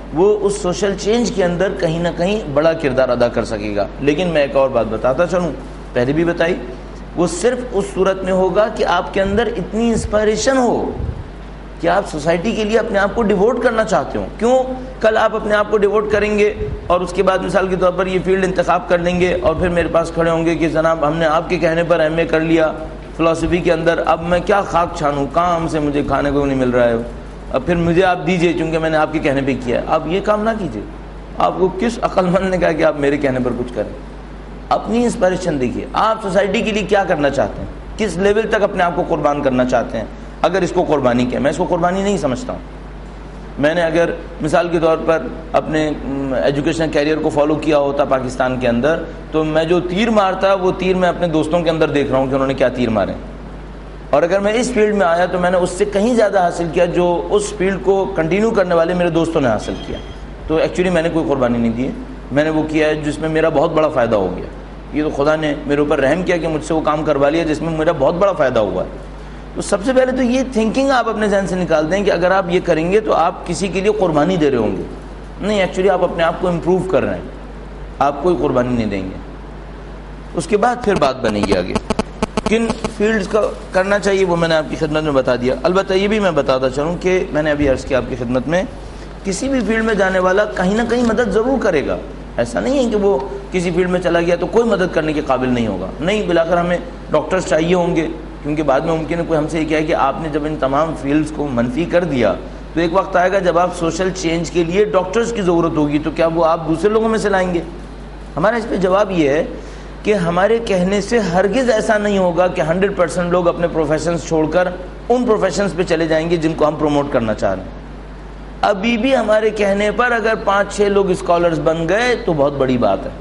وہ اس سوشل چینج کے اندر کہیں نہ کہیں بڑا کردار ادا کر سکے گا. لیکن میں ایک اور بات بتاتا چلوں، پہلے بھی بتائی، وہ صرف اس صورت میں ہوگا کہ آپ کے اندر اتنی انسپائریشن ہو کہ آپ سوسائٹی کے لیے اپنے آپ کو ڈیووٹ کرنا چاہتے ہوں. کیوں؟ کل آپ اپنے آپ کو ڈیووٹ کریں گے اور اس کے بعد مثال کے طور پر یہ فیلڈ انتخاب کر لیں گے اور پھر میرے پاس کھڑے ہوں گے کہ جناب ہم نے آپ کے کہنے پر ایم اے کر لیا فلسفی کے اندر، اب میں کیا خاک چھانوں، کہاں ہم سے مجھے کھانے کو نہیں مل رہا ہے، اب پھر مجھے آپ دیجئے چونکہ میں نے آپ کے کہنے پہ کیا ہے. آپ یہ کام نہ کیجیے. آپ کو کس عقل مند نے کہا کہ آپ میرے کہنے پر کچھ کریں؟ اپنی انسپائریشن دیکھیے، آپ سوسائٹی کے لیے کیا کرنا چاہتے ہیں، کس لیول تک اپنے آپ کو قربان کرنا چاہتے ہیں. اگر اس کو قربانی کیا، میں اس کو قربانی نہیں سمجھتا ہوں. میں نے اگر مثال کے طور پر اپنے ایجوکیشن کیریئر کو فالو کیا ہوتا پاکستان کے اندر، تو میں جو تیر مارتا وہ تیر میں اپنے دوستوں کے اندر دیکھ رہا ہوں کہ انہوں نے کیا تیر مارے. اور اگر میں اس فیلڈ میں آیا تو میں نے اس سے کہیں زیادہ حاصل کیا جو اس فیلڈ کو کنٹینیو کرنے والے میرے دوستوں نے حاصل کیا. تو ایکچولی میں نے کوئی قربانی نہیں دی ہے، میں نے وہ کیا ہے جس میں میرا بہت بڑا فائدہ ہو گیا. یہ تو خدا نے میرے اوپر رحم کیا کہ مجھ سے وہ کام کروا لیا جس میں میرا بہت بڑا فائدہ ہوا ہے. تو سب سے پہلے تو یہ تھنکنگ آپ اپنے ذہن سے نکال دیں کہ اگر آپ یہ کریں گے تو آپ کسی کے لیے قربانی دے رہے ہوں گے. نہیں، ایکچولی آپ اپنے آپ کو امپروو کر رہے ہیں، آپ کوئی قربانی نہیں دیں گے. اس کے بعد پھر بات بنے گی آگے کن فیلڈز کا کرنا چاہیے، وہ میں نے آپ کی خدمت میں بتا دیا. البتہ یہ بھی میں بتاتا چلوں کہ میں نے ابھی عرض کیا آپ کی خدمت میں، کسی بھی فیلڈ میں جانے والا کہیں نہ کہیں مدد ضرور کرے گا. ایسا نہیں ہے کہ وہ کسی فیلڈ میں چلا گیا تو کوئی مدد کرنے کے قابل نہیں ہوگا. نہیں، بلاخر ہمیں ڈاکٹرز چاہیے ہوں گے، کیونکہ بعد میں ممکن ہے کوئی ہم سے یہ کہے کہ آپ نے جب ان تمام فیلڈز کو منفی کر دیا تو ایک وقت آئے گا جب آپ سوشل چینج کے لیے ڈاکٹرز کی ضرورت ہوگی، تو کیا وہ آپ دوسرے لوگوں میں سے لائیں گے؟ ہمارا اس پہ جواب یہ ہے کہ ہمارے کہنے سے ہرگز ایسا نہیں ہوگا کہ 100% لوگ اپنے پروفیشنز چھوڑ کر ان پروفیشنز پہ چلے جائیں گے جن کو ہم پروموٹ کرنا چاہ رہے ہیں. ابھی بھی ہمارے کہنے پر اگر 5-6 لوگ اسکالرز بن گئے تو بہت بڑی بات ہے.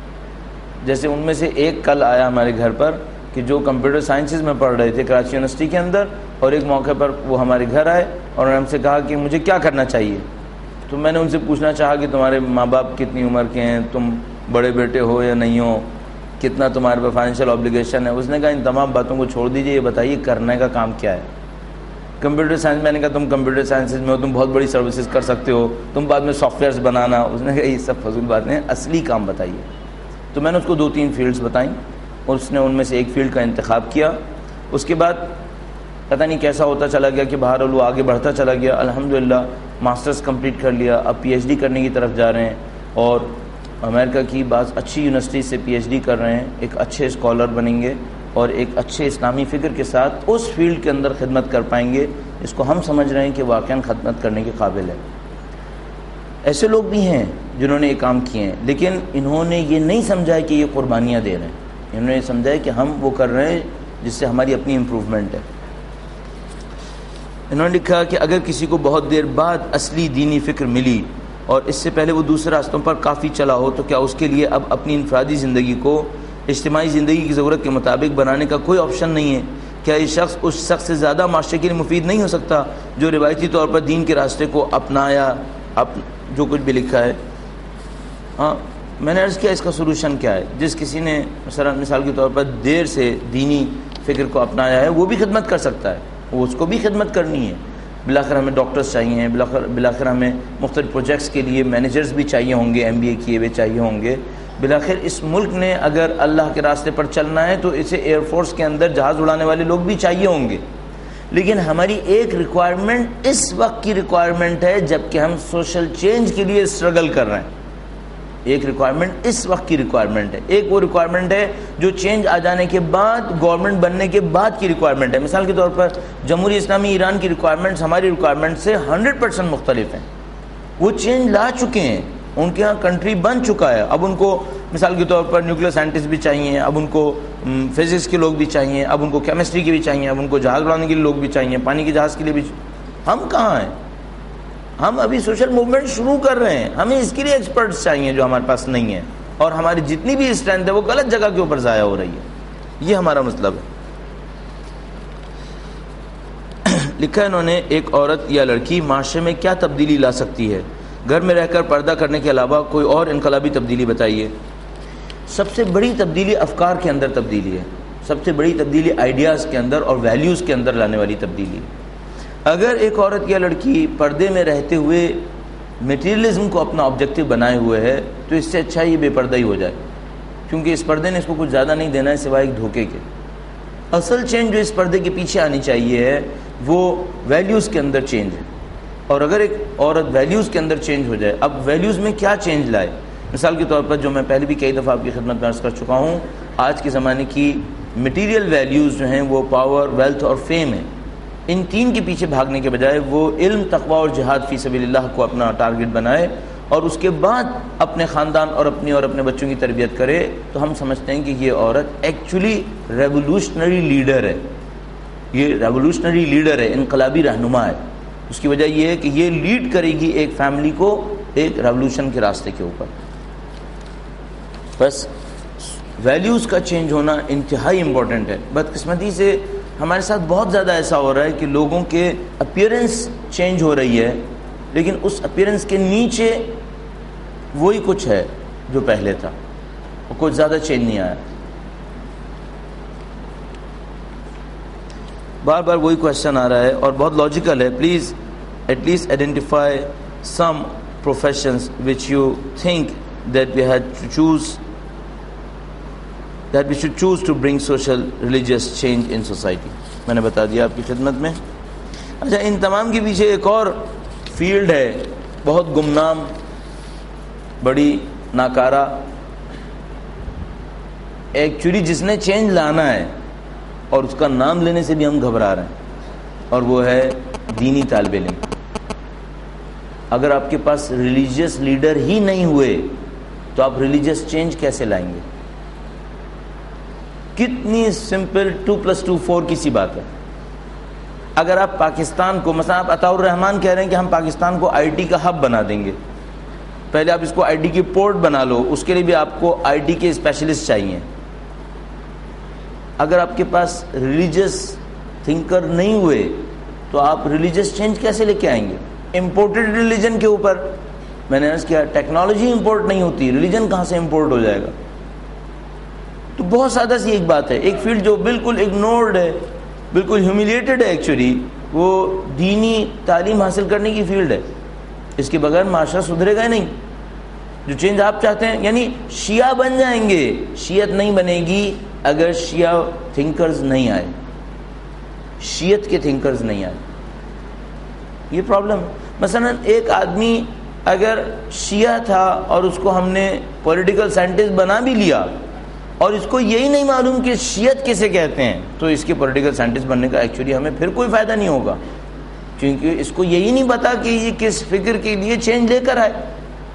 جیسے ان میں سے ایک کل آیا ہمارے گھر پر کہ جو کمپیوٹر سائنسز میں پڑھ رہے تھے کراچی یونیورسٹی کے اندر، اور ایک موقع پر وہ ہمارے گھر آئے اور انہوں نے ہم سے کہا کہ مجھے کیا کرنا چاہیے. تو میں نے ان سے پوچھنا چاہا کہ تمہارے ماں باپ کتنی عمر کے ہیں، تم بڑے بیٹے ہو یا نہیں ہو، کتنا تمہارے پہ فائنینشیل آبلیگیشن ہے. اس نے کہا ان تمام باتوں کو چھوڑ دیجئے، یہ بتائیے کرنے کا کام کیا ہے. Computer science. میں نے کہا تم کمپیوٹر سائنسز میں ہو، تم بہت بڑی سروسز کر سکتے ہو، تم بعد میں سافٹ ویئرس بنانا. اس نے کہا یہ سب فضول باتیں ہیں، اصلی کام بتائیے. تو میں نے اس کو 2-3 فیلڈز بتائیں اور اس نے ان میں سے ایک فیلڈ کا انتخاب کیا. اس کے بعد پتہ نہیں کیسا ہوتا چلا گیا کہ بہرحال وہ آگے بڑھتا چلا گیا. الحمدللہ ماسٹرز کمپلیٹ کر لیا، اب پی ایچ ڈی کرنے کی طرف جا رہے ہیں اور امریکہ کی بعض اچھی یونیورسٹی سے پی ایچ ڈی کر رہے ہیں. ایک اچھے اسکالر بنیں گے اور ایک اچھے اسلامی فکر کے ساتھ اس فیلڈ کے اندر خدمت کر پائیں گے اس کو ہم سمجھ رہے ہیں کہ واقعاً خدمت کرنے کے قابل ہے. ایسے لوگ بھی ہیں جنہوں نے یہ کام کیے ہیں، لیکن انہوں نے یہ نہیں سمجھا کہ یہ قربانیاں دے رہے ہیں. انہوں نے یہ سمجھا ہے کہ ہم وہ کر رہے ہیں جس سے ہماری اپنی امپروومنٹ ہے. انہوں نے لکھا کہ اگر کسی کو بہت دیر بعد اصلی دینی فکر ملی اور اس سے پہلے وہ دوسرے راستوں پر کافی چلا ہو تو کیا اس کے لیے اب اپنی انفرادی زندگی کو اجتماعی زندگی کی ضرورت کے مطابق بنانے کا کوئی آپشن نہیں ہے؟ کیا یہ شخص اس شخص سے زیادہ معاشرے کے لیے مفید نہیں ہو سکتا جو روایتی طور پر دین کے راستے کو اپنایا؟ جو کچھ بھی لکھا ہے. ہاں، میں نے عرض کیا اس کا سولوشن کیا ہے. جس کسی نے مثال کے طور پر دیر سے دینی فکر کو اپنایا ہے وہ بھی خدمت کر سکتا ہے، وہ اس کو بھی خدمت کرنی ہے. بلاخر ہمیں ڈاکٹرز چاہیے ہیں، بلاخر ہمیں مختلف پروجیکٹس کے لیے مینیجرز بھی چاہیے ہوں گے، MBA کیے ہوئے چاہیے ہوں گے. بلاخر اس ملک نے اگر اللہ کے راستے پر چلنا ہے تو اسے ایئر فورس کے اندر جہاز اڑانے والے لوگ بھی چاہیے ہوں گے. لیکن ہماری ایک ریکوائرمنٹ اس وقت کی ریکوائرمنٹ ہے جب کہ ہم سوشل چینج کے لیے اسٹرگل کر رہے ہیں. ایک ریکوائرمنٹ اس وقت کی ریکوائرمنٹ ہے، ایک وہ ریکوائرمنٹ ہے جو چینج آ جانے کے بعد، گورنمنٹ بننے کے بعد کی ریکوائرمنٹ ہے. مثال کے طور پر جمہوری اسلامی ایران کی ریکوائرمنٹس ہماری ریکوائرمنٹ سے 100% مختلف ہیں. وہ چینج لا چکے ہیں، ان کے ہاں کنٹری بن چکا ہے. اب ان کو مثال کے طور پر نیوکلیئر سائنٹسٹ بھی چاہیے، اب ان کو فزکس کے لوگ بھی چاہیے، اب ان کو کیمسٹری کے بھی چاہیے، اب ان کو جہاز بنانے کے لیے لوگ بھی چاہیے، پانی کے جہاز کے لیے بھی. ہم کہاں ہیں؟ ہم ابھی سوشل موومنٹ شروع کر رہے ہیں. ہمیں اس کے لیے ایکسپرٹس چاہیے جو ہمارے پاس نہیں ہیں، اور ہماری جتنی بھی اسٹرینتھ ہے وہ غلط جگہ کے اوپر ضائع ہو رہی ہے. یہ ہمارا مطلب ہے. لکھا ہے انہوں نے، ایک عورت یا لڑکی معاشرے میں کیا تبدیلی لا سکتی ہے؟ گھر میں رہ کر پردہ کرنے کے علاوہ کوئی اور انقلابی تبدیلی بتائیے. سب سے بڑی تبدیلی افکار کے اندر تبدیلی ہے. سب سے بڑی تبدیلی آئیڈیاز کے اندر اور ویلیوز کے اندر لانے والی تبدیلی. اگر ایک عورت یا لڑکی پردے میں رہتے ہوئے میٹیریلزم کو اپنا آبجیکٹو بنائے ہوئے ہے تو اس سے اچھا یہ بے پردہ ہی ہو جائے، کیونکہ اس پردے نے اس کو کچھ زیادہ نہیں دینا ہے سوائے ایک دھوکے کے۔ اصل چینج جو اس پردے کے پیچھے آنی چاہیے ہے وہ ویلیوز کے اندر چینج ہے، اور اگر ایک عورت ویلیوز کے اندر چینج ہو جائے، اب ویلیوز میں کیا چینج لائے؟ مثال کے طور پر جو میں پہلے بھی کئی دفعہ آپ کی خدمت میں عرض کر چکا ہوں، آج کے زمانے کی مٹیریل ویلیوز جو ہیں وہ پاور، ویلتھ اور فیم ہیں۔ ان تین کے پیچھے بھاگنے کے بجائے وہ علم، تقوی اور جہاد فی سبیل اللہ کو اپنا ٹارگٹ بنائے اور اس کے بعد اپنے خاندان اور اپنے بچوں کی تربیت کرے، تو ہم سمجھتے ہیں کہ یہ عورت ایکچولی ریولوشنری لیڈر ہے، یہ ریولوشنری لیڈر ہے، انقلابی رہنما ہے۔ اس کی وجہ یہ ہے کہ یہ لیڈ کرے گی ایک فیملی کو ایک ریولوشن کے راستے کے اوپر۔ بس ویلیوز کا چینج ہونا انتہائی امپورٹنٹ ہے۔ بدقسمتی سے ہمارے ساتھ بہت زیادہ ایسا ہو رہا ہے کہ لوگوں کے اپیئرنس چینج ہو رہی ہے، لیکن اس اپیئرنس کے نیچے وہی کچھ ہے جو پہلے تھا، اور کچھ زیادہ چینج نہیں آیا۔ بار بار وہی کوشچن آ رہا ہے اور بہت لاجیکل ہے۔ Please at least identify some professions which you think that we had to choose that we should choose to bring social religious change in society۔ میں نے بتا دیا آپ کی خدمت میں۔ اچھا، ان تمام کے پیچھے ایک اور فیلڈ ہے بہت گمنام، بڑی ناکارہ، ایکچولی جس نے چینج لانا ہے اور اس کا نام لینے سے بھی ہم گھبرا رہے ہیں، اور وہ ہے دینی طالب علم۔ اگر آپ کے پاس ریلیجیس لیڈر ہی نہیں ہوئے تو آپ ریلیجیس چینج کیسے لائیں گے؟ کتنی سمپل 2+2 4 کی سی بات ہے۔ اگر آپ پاکستان کو، مثلا آپ عطاء الرحمان کہہ رہے ہیں کہ ہم پاکستان کو آئی ٹی کا ہب بنا دیں گے، پہلے آپ اس کو آئی ٹی کی پورٹ بنا لو، اس کے لیے بھی آپ کو آئی ٹی کے اسپیشلسٹ چاہیے۔ اگر آپ کے پاس ریلیجیس تھنکر نہیں ہوئے تو آپ ریلیجیس چینج کیسے لے کے آئیں گے؟ امپورٹڈ ریلیجن کے اوپر میں نے عرض کیا ٹیکنالوجی امپورٹ نہیں ہوتی، ریلیجن کہاں سے امپورٹ ہو جائے گا؟ تو بہت سادہ سی ایک بات ہے، ایک فیلڈ جو بالکل اگنورڈ ہے، بالکل ہیومیلیٹڈ ہے ایکچولی، وہ دینی تعلیم حاصل کرنے کی فیلڈ ہے۔ اس کے بغیر معاشرہ سدھرے گا ہی نہیں۔ جو چینج آپ چاہتے ہیں، یعنی شیعہ بن جائیں گے، شیعت نہیں بنے گی اگر شیعہ تھنکرز نہیں آئے، شیعت کے تھنکرز نہیں آئے۔ یہ پرابلم ہے۔ مثلا ایک آدمی اگر شیعہ تھا اور اس کو ہم نے پولیٹیکل سائنٹسٹ بنا بھی لیا اور اس کو یہی نہیں معلوم کہ شیعت کسے کہتے ہیں، تو اس کے پولیٹیکل سائنٹسٹ بننے کا ایکچولی ہمیں پھر کوئی فائدہ نہیں ہوگا، کیونکہ اس کو یہی نہیں پتا کہ یہ کس فکر کے لیے چینج لے کر آئے۔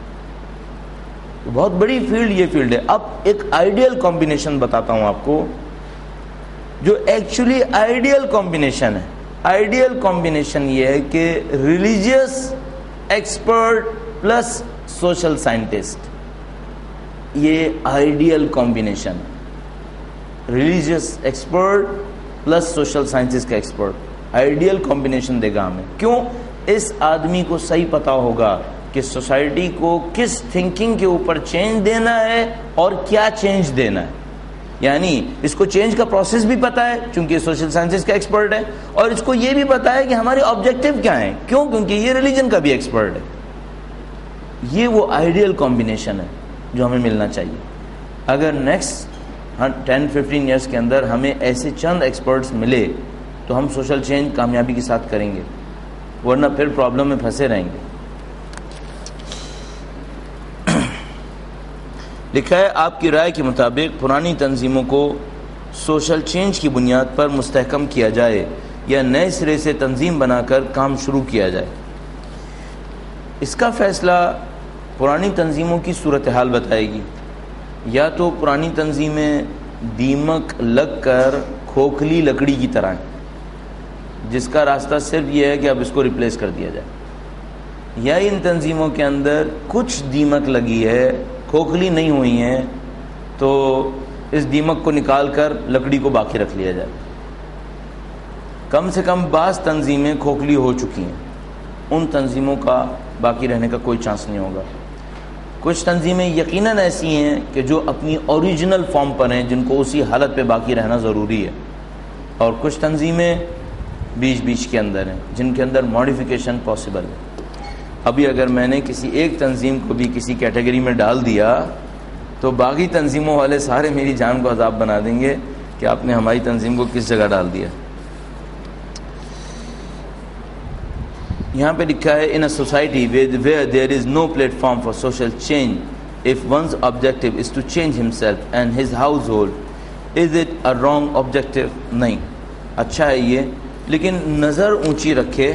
بہت بڑی فیلڈ یہ فیلڈ ہے۔ اب ایک آئیڈیل کمبینیشن بتاتا ہوں آپ کو، جو ایکچولی آئیڈیل کمبینیشن ہے۔ آئیڈیل کمبینیشن یہ ہے کہ religious expert plus social scientist, یہ ideal combination, religious expert plus social sciences کا ایکسپرٹ، آئیڈیل کمبینیشن دے گا ہمیں۔ کیوں؟ اس آدمی کو صحیح پتا ہوگا کہ سوسائٹی کو کس تھنکنگ کے اوپر چینج دینا ہے اور کیا چینج دینا ہے، یعنی اس کو چینج کا پروسیس بھی پتا ہے چونکہ سوشل سائنسز کا ایکسپرٹ ہے، اور اس کو یہ بھی پتا ہے کہ ہمارے آبجیکٹیو کیا ہیں، کیوں؟ کیونکہ یہ ریلیجن کا بھی ایکسپرٹ ہے۔ یہ وہ آئیڈیل کمبینیشن ہے جو ہمیں ملنا چاہیے۔ اگر نیکسٹ 10-15 ایئرس کے اندر ہمیں ایسے چند ایکسپرٹس ملے تو ہم سوشل چینج کامیابی کے ساتھ کریں گے، ورنہ پھر پرابلم میں پھنسے رہیں گے۔ لکھا ہے آپ کی رائے کے مطابق پرانی تنظیموں کو سوشل چینج کی بنیاد پر مستحکم کیا جائے یا نئے سرے سے تنظیم بنا کر کام شروع کیا جائے؟ اس کا فیصلہ پرانی تنظیموں کی صورتحال بتائے گی۔ یا تو پرانی تنظیمیں دیمک لگ کر کھوکھلی لکڑی کی طرح ہیں، جس کا راستہ صرف یہ ہے کہ اب اس کو ریپلیس کر دیا جائے، یا ان تنظیموں کے اندر کچھ دیمک لگی ہے، کھوکھلی نہیں ہوئی ہیں، تو اس دیمک کو نکال کر لکڑی کو باقی رکھ لیا جائے۔ کم سے کم بعض تنظیمیں کھوکھلی ہو چکی ہیں، ان تنظیموں کا باقی رہنے کا کوئی چانس نہیں ہوگا۔ کچھ تنظیمیں یقیناً ایسی ہیں کہ جو اپنی اوریجنل فارم پر ہیں، جن کو اسی حالت پہ باقی رہنا ضروری ہے، اور کچھ تنظیمیں بیچ بیچ کے اندر ہیں جن کے اندر ماڈیفیکیشن پاسبل ہے۔ ابھی اگر میں نے کسی ایک تنظیم کو بھی کسی کیٹیگری میں ڈال دیا تو باقی تنظیموں والے سارے میری جان کو عذاب بنا دیں گے کہ آپ نے ہماری تنظیم کو کس جگہ ڈال دیا. یہاں پہ لکھا ہے in a society where there is no platform for social change, if one's objective is to change himself and his household, is it a wrong objective؟ نہیں، اچھا ہے یہ، لیکن نظر اونچی رکھے.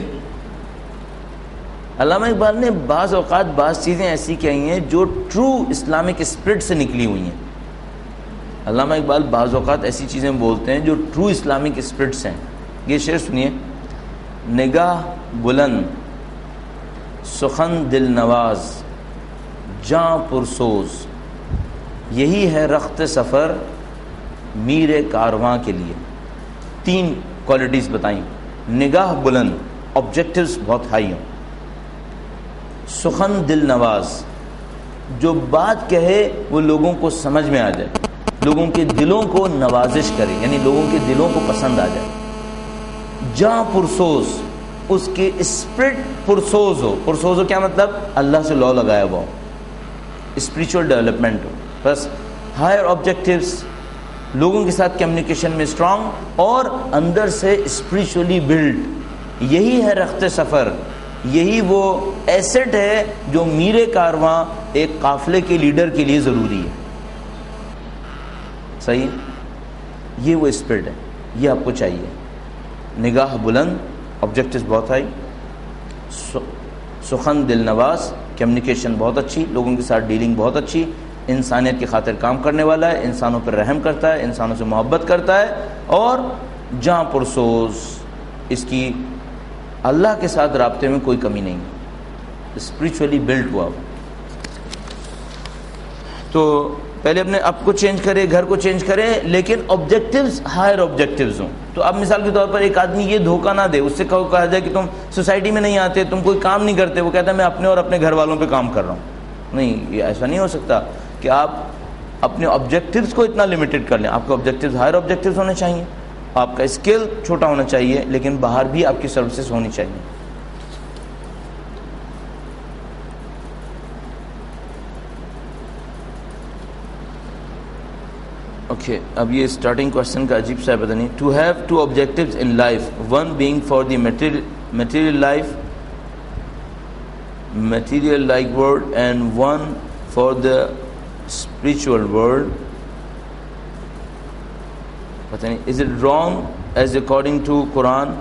علامہ اقبال نے بعض اوقات بعض چیزیں ایسی کہی ہیں جو ٹرو اسلامک اسپرٹ سے نکلی ہوئی ہیں. علامہ اقبال بعض اوقات ایسی چیزیں بولتے ہیں جو ٹرو اسلامک اسپرٹس ہیں. یہ شعر سنیے: نگاہ بلند، سخن دل نواز، جاں پرسوز، یہی ہے رخت سفر میر کارواں کے لیے. 3 کوالٹیز بتائیں: نگاہ بلند، آبجیکٹیوز بہت ہائی ہوں، سخن دل نواز، جو بات کہے وہ لوگوں کو سمجھ میں آ جائے، لوگوں کے دلوں کو نوازش کرے، یعنی لوگوں کے دلوں کو پسند آ جائے. جاں پرسوز، اس کے اسپرٹ پرسوز ہو. پرسوز ہو کیا مطلب؟ اللہ سے لو لگایا ہوا ہو، اسپریچول ڈیولپمنٹ ہو. بس ہائر آبجیکٹیوز، لوگوں کے ساتھ کمیونیکیشن میں اسٹرانگ اور اندر سے اسپریچولی بلڈ. یہی ہے رخت سفر، یہی وہ ایسٹ ہے جو میر کارواں ایک قافلے کے لیڈر کے لیے ضروری ہے. صحیح، یہ وہ اسپرٹ ہے، یہ آپ کو چاہیے. نگاہ بلند، آبجیکٹیوز بہت ہائی، سخن دل نواز، کمیونیکیشن بہت اچھی، لوگوں کے ساتھ ڈیلنگ بہت اچھی، انسانیت کی خاطر کام کرنے والا ہے، انسانوں پر رحم کرتا ہے، انسانوں سے محبت کرتا ہے. اور جاں پرسوز، اس کی اللہ کے ساتھ رابطے میں کوئی کمی نہیں، اسپریچولی بلڈ ہوا. تو پہلے اپنے آپ کو چینج کرے، گھر کو چینج کرے، لیکن آبجیکٹیوز ہائر آبجیکٹیوز ہوں. تو اب مثال کے طور پر ایک آدمی یہ دھوکہ نہ دے، اس سے کہا جائے کہ تم سوسائٹی میں نہیں آتے، تم کوئی کام نہیں کرتے، وہ کہتا ہے میں اپنے اور اپنے گھر والوں پہ کام کر رہا ہوں. نہیں، یہ ایسا نہیں ہو سکتا کہ آپ اپنے آبجیکٹیوز کو اتنا لمیٹڈ کر لیں. آپ کے آبجیکٹیوز ہائر آبجیکٹیوز ہونے چاہیے، آپ کا اسکل چھوٹا ہونا چاہیے، لیکن باہر بھی آپ کی سروسز ہونی چاہیے. اوکے، اب یہ اسٹارٹنگ کوشچن کا عجیب سا پتہ نہیں. To have 2 objectives in life, one being for the material life, material like world, and one for the spiritual world. پتہ نہیں, is it wrong as according to Quran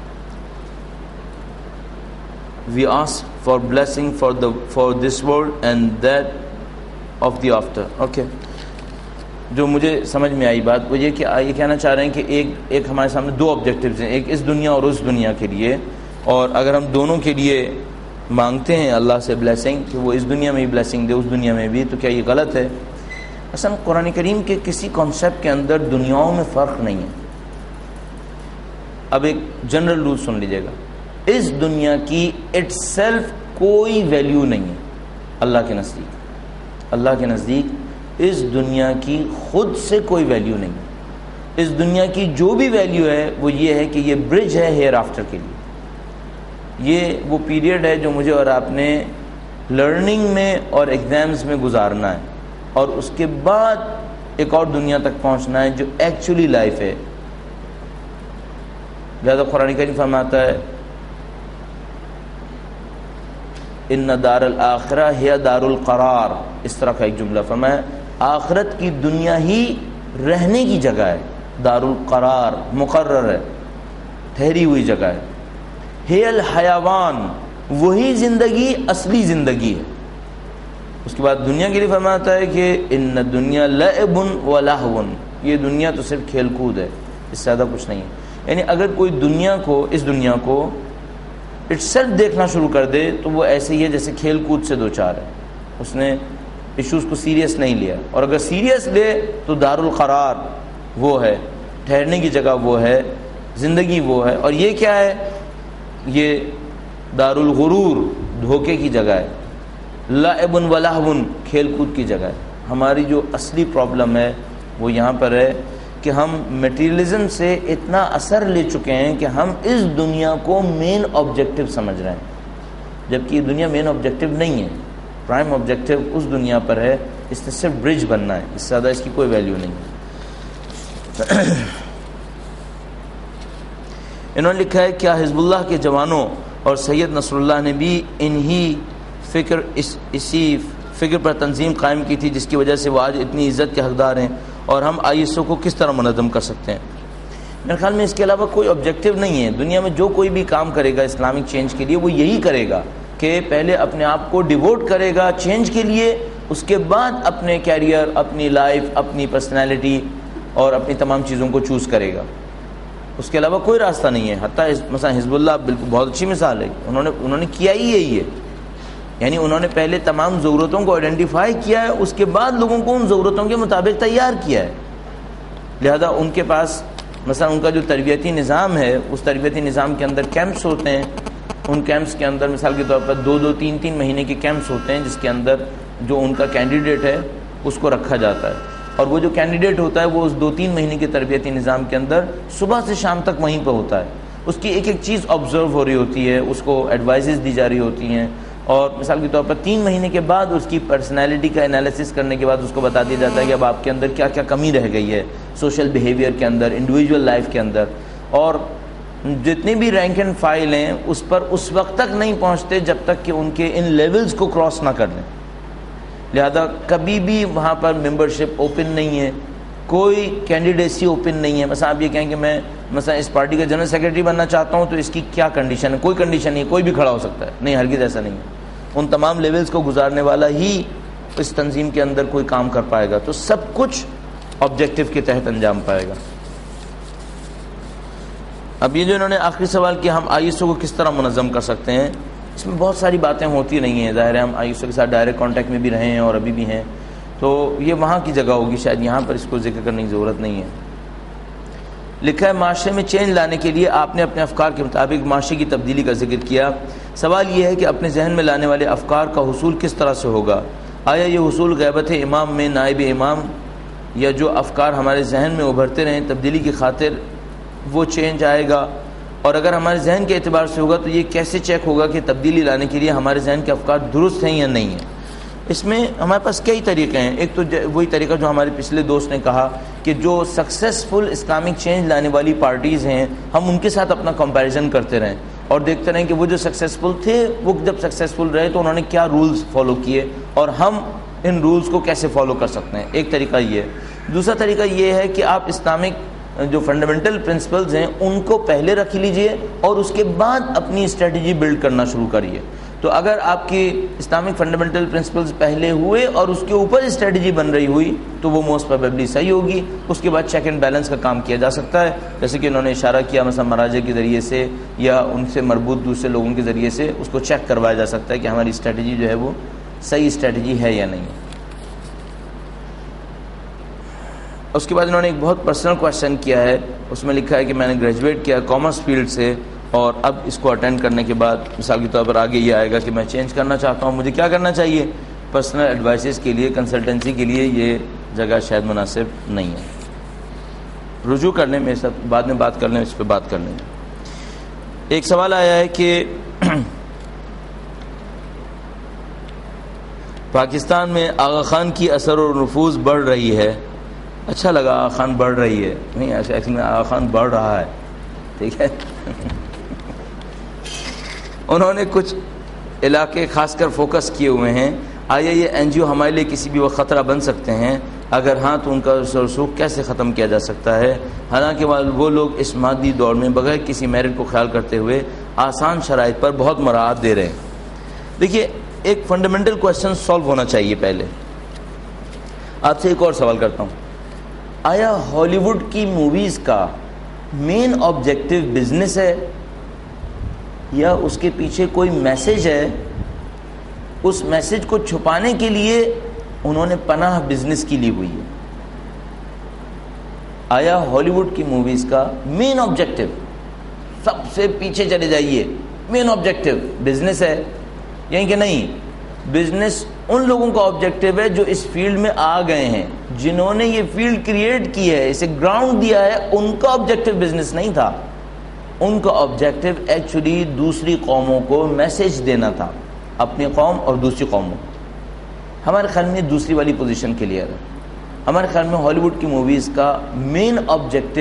we ask for blessing for this world and that of the after. Okay, جو مجھے سمجھ میں آئی بات وہ یہ کہ یہ کہنا چاہ رہے ہیں کہ ایک ہمارے سامنے 2 آبجیکٹیوز ہیں، ایک اس دنیا اور اس دنیا کے لیے، اور اگر ہم دونوں کے لیے مانگتے ہیں اللہ سے بلیسنگ کہ وہ اس دنیا میں بھی بلیسنگ دے، اس دنیا میں بھی، تو کیا یہ غلط ہے؟ اصلا قرآن کریم کے کسی کانسیپٹ کے اندر دنیاؤں میں فرق نہیں ہے. اب ایک جنرل رول سن لیجیے گا، اس دنیا کی اٹ سیلف کوئی ویلیو نہیں ہے اللہ کے نزدیک. اللہ کے نزدیک اس دنیا کی خود سے کوئی ویلیو نہیں ہے. اس دنیا کی جو بھی ویلیو ہے وہ یہ ہے کہ یہ برج ہے ہیئر آفٹر کے لیے. یہ وہ پیریڈ ہے جو مجھے اور آپ نے لرننگ میں اور ایگزامز میں گزارنا ہے، اور اس کے بعد ایک اور دنیا تک پہنچنا ہے جو ایکچولی لائف ہے. لہذا قرآن کریم فرماتا ہے ان دار الآخرہ ہی دار القرار. اس طرح کا ایک جملہ فرمایا، آخرت کی دنیا ہی رہنے کی جگہ ہے، دار القرار، مقرر ہے، ٹھہری ہوئی جگہ ہے. ہی الحیوان، وہی زندگی اصلی زندگی ہے. اس کے بعد دنیا کے لیے فرماتا ہے کہ ان دنیا لعب و لہو، یہ دنیا تو صرف کھیل کود ہے، اس سے زیادہ کچھ نہیں ہے. یعنی اگر کوئی اس دنیا کو اٹ سیلف دیکھنا شروع کر دے تو وہ ایسے ہی ہے جیسے کھیل کود سے دو چار ہے، اس نے ایشوز کو سیریس نہیں لیا. اور اگر سیریس لے تو دار القرار وہ ہے، ٹھہرنے کی جگہ وہ ہے، زندگی وہ ہے. اور یہ کیا ہے؟ یہ دار الغرور، دھوکے کی جگہ ہے، لعب و لہو، کھیل کود کی جگہ ہے. ہماری جو اصلی پرابلم ہے وہ یہاں پر ہے کہ ہم میٹیریلزم سے اتنا اثر لے چکے ہیں کہ ہم اس دنیا کو مین آبجیکٹو سمجھ رہے ہیں. جبکہ یہ دنیا مین آبجیکٹیو نہیں ہے. پرائم آبجیکٹیو اس دنیا پر ہے، اس سے صرف برج بننا ہے، اس سے زیادہ اس کی کوئی ویلیو نہیں. انہوں نے لکھا ہے کیا حزب اللہ کے جوانوں اور سید نصر اللہ نے بھی اسی فکر پر تنظیم قائم کی تھی جس کی وجہ سے وہ آج اتنی عزت کے حقدار ہیں، اور ہم ISO کو کس طرح منظم کر سکتے ہیں؟ میرے خیال میں اس کے علاوہ کوئی آبجیکٹیو نہیں ہے. دنیا میں جو کوئی بھی کام کرے گا اسلامک چینج کے لیے وہ یہی کرے گا کہ پہلے اپنے آپ کو ڈیووٹ کرے گا چینج کے لیے، اس کے بعد اپنے کیریئر، اپنی لائف، اپنی پرسنالٹی اور اپنی تمام چیزوں کو چوز کرے گا. اس کے علاوہ کوئی راستہ نہیں ہے. حتیٰ مثلا حزب اللہ بالکل بہت اچھی مثال ہے. انہوں نے کیا ہی یہی ہے، یعنی انہوں نے پہلے تمام ضرورتوں کو آئیڈینٹیفائی کیا ہے، اس کے بعد لوگوں کو ان ضرورتوں کے مطابق تیار کیا ہے. لہذا ان کے پاس مثلا ان کا جو تربیتی نظام ہے، اس تربیتی نظام کے اندر کیمپس ہوتے ہیں. ان کیمپس کے اندر مثال کے طور پر 2-3 مہینے کے کیمپس ہوتے ہیں، جس کے اندر جو ان کا کینڈیڈیٹ ہے اس کو رکھا جاتا ہے، اور وہ جو کینڈیڈیٹ ہوتا ہے وہ اس 2-3 مہینے کے تربیتی نظام کے اندر صبح سے شام تک وہیں پہ ہوتا ہے. اس کی ایک ایک چیز آبزرو ہو رہی ہوتی ہے، اس کو ایڈوائزز دی جا رہی ہوتی ہیں، اور مثال کے طور پر 3 مہینے کے بعد اس کی پرسنالٹی کا انالیسس کرنے کے بعد اس کو بتا دیا جاتا ہے کہ اب آپ کے اندر کیا کیا کمی رہ گئی ہے سوشل بیہیویئر کے اندر، انڈیویجول لائف کے اندر. اور جتنے بھی رینک اینڈ فائل ہیں اس پر اس وقت تک نہیں پہنچتے جب تک کہ ان کے ان لیولز کو کراس نہ کر لیں. لہذا کبھی بھی وہاں پر ممبرشپ اوپن نہیں ہے، کوئی کینڈیڈیسی اوپن نہیں ہے. مثلا آپ یہ کہیں کہ میں مثلا اس پارٹی کا جنرل سیکرٹری بننا چاہتا ہوں تو اس کی کیا کنڈیشن ہے؟ کوئی کنڈیشن نہیں ہے، کوئی بھی کھڑا ہو سکتا ہے. نہیں، ہرگز ایسا نہیں ہے. ان تمام لیولز کو گزارنے والا ہی اس تنظیم کے اندر کوئی کام کر پائے گا. تو سب کچھ آبجیکٹیو کے تحت انجام پائے گا. اب یہ جو انہوں نے آخری سوال کیا ہم ISO کو کس طرح منظم کر سکتے ہیں، اس میں بہت ساری باتیں ہوتی نہیں ہیں. ظاہر ہے ہم ISO کے ساتھ ڈائریکٹ کانٹیکٹ میں بھی رہے ہیں اور ابھی بھی ہیں، تو یہ وہاں کی جگہ ہوگی، شاید یہاں پر اس کو ذکر کرنے کی ضرورت نہیں ہے. لکھا ہے معاشرے میں چینج لانے کے لیے آپ نے اپنے افکار کے مطابق معاشرے کی تبدیلی کا ذکر کیا. سوال یہ ہے کہ اپنے ذہن میں لانے والے افکار کا حصول کس طرح سے ہوگا؟ آیا یہ حصول غیبت امام میں نائب امام، یا جو افکار ہمارے ذہن میں ابھرتے رہیں تبدیلی کی خاطر وہ چینج آئے گا؟ اور اگر ہمارے ذہن کے اعتبار سے ہوگا تو یہ کیسے چیک ہوگا کہ تبدیلی لانے کے لیے ہمارے ذہن کے افکار درست ہیں یا نہیں ہیں؟ اس میں ہمارے پاس کئی طریقے ہیں. ایک تو وہی طریقہ جو ہمارے پچھلے دوست نے کہا کہ جو سکسیسفل اسلامک چینج لانے والی پارٹیز ہیں ہم ان کے ساتھ اپنا کمپیریزن کرتے رہیں اور دیکھتے رہیں کہ وہ جو سکسیسفل تھے وہ جب سکسیسفل رہے تو انہوں نے کیا رولز فالو کیے اور ہم ان رولز کو کیسے فالو کر سکتے ہیں. ایک طریقہ یہ ہے. دوسرا طریقہ یہ ہے کہ آپ اسلامک جو فنڈامنٹل پرنسپلز ہیں ان کو پہلے رکھ لیجئے اور اس کے بعد اپنی اسٹریٹجی بلڈ کرنا شروع کریے. تو اگر آپ کی اسلامک فنڈامنٹل پرنسپلز پہلے ہوئے اور اس کے اوپر اسٹریٹجی بن رہی ہوئی تو وہ موسٹ پروبیبلی صحیح ہوگی. اس کے بعد چیک اینڈ بیلنس کا کام کیا جا سکتا ہے، جیسے کہ انہوں نے اشارہ کیا مثلا مراجع کے ذریعے سے یا ان سے مربوط دوسرے لوگوں کے ذریعے سے اس کو چیک کروایا جا سکتا ہے کہ ہماری اسٹریٹجی جو ہے وہ صحیح اسٹریٹجی ہے یا نہیں. اس کے بعد انہوں نے ایک بہت پرسنل کویشچن کیا ہے. اس میں لکھا ہے کہ میں نے گریجویٹ کیا کامرس فیلڈ سے اور اب اس کو اٹینڈ کرنے کے بعد مثال کے طور پر آگے یہ آئے گا کہ میں چینج کرنا چاہتا ہوں، مجھے کیا کرنا چاہیے؟ پرسنل ایڈوائسز کے لیے، کنسلٹنسی کے لیے یہ جگہ شاید مناسب نہیں ہے. رجوع کرنے میں سب بعد میں بات کر لیں، اس پہ بات کر لیں. ایک سوال آیا ہے کہ پاکستان میں آغا خان کی اثر و نفوذ بڑھ رہی ہے. اچھا لگا آغا خان بڑھ رہی ہے، نہیں ایکچولی میں آغا خان بڑھ رہا ہے، ٹھیک ہے. انہوں نے کچھ علاقے خاص کر فوکس کیے ہوئے ہیں. آیا یہ NGO ہمارے لیے کسی بھی وقت خطرہ بن سکتے ہیں؟ اگر ہاں تو ان کا رسوخ کیسے ختم کیا جا سکتا ہے؟ حالانکہ وہ لوگ اس مادی دور میں بغیر کسی میرٹ کو خیال کرتے ہوئے آسان شرائط پر بہت مراعات دے رہے ہیں. دیکھیے ایک فنڈامنٹل کویشچن سالو ہونا چاہیے. پہلے آپ سے ایک اور سوال کرتا ہوں، آیا ہالی ووڈ کی موویز کا مین آبجیکٹو بزنس ہے یا اس کے پیچھے کوئی میسج ہے؟ اس میسج کو چھپانے کے لیے انہوں نے پناہ بزنس کی لی ہوئی ہے. آیا ہالی ووڈ کی موویز کا مین آبجیکٹو، سب سے پیچھے چلے جائیے، مین آبجیکٹو بزنس ہے یعنی کہ نہیں؟ بزنس ان لوگوں کا آبجیکٹو ہے جو اس فیلڈ میں آ گئے ہیں، جنہوں نے یہ فیلڈ کریٹ کی ہے، اسے گراؤنڈ دیا ہے، ان کا آبجیکٹو بزنس نہیں تھا. ان کا آبجیکٹو ایکچولی دوسری قوموں کو میسج دینا تھا، اپنی قوم اور دوسری قوموں. ہمارے خیال میں دوسری والی پوزیشن کلیئر ہے. ہمارے خیال میں ہالی ووڈ کی موویز کا مین آبجیکٹو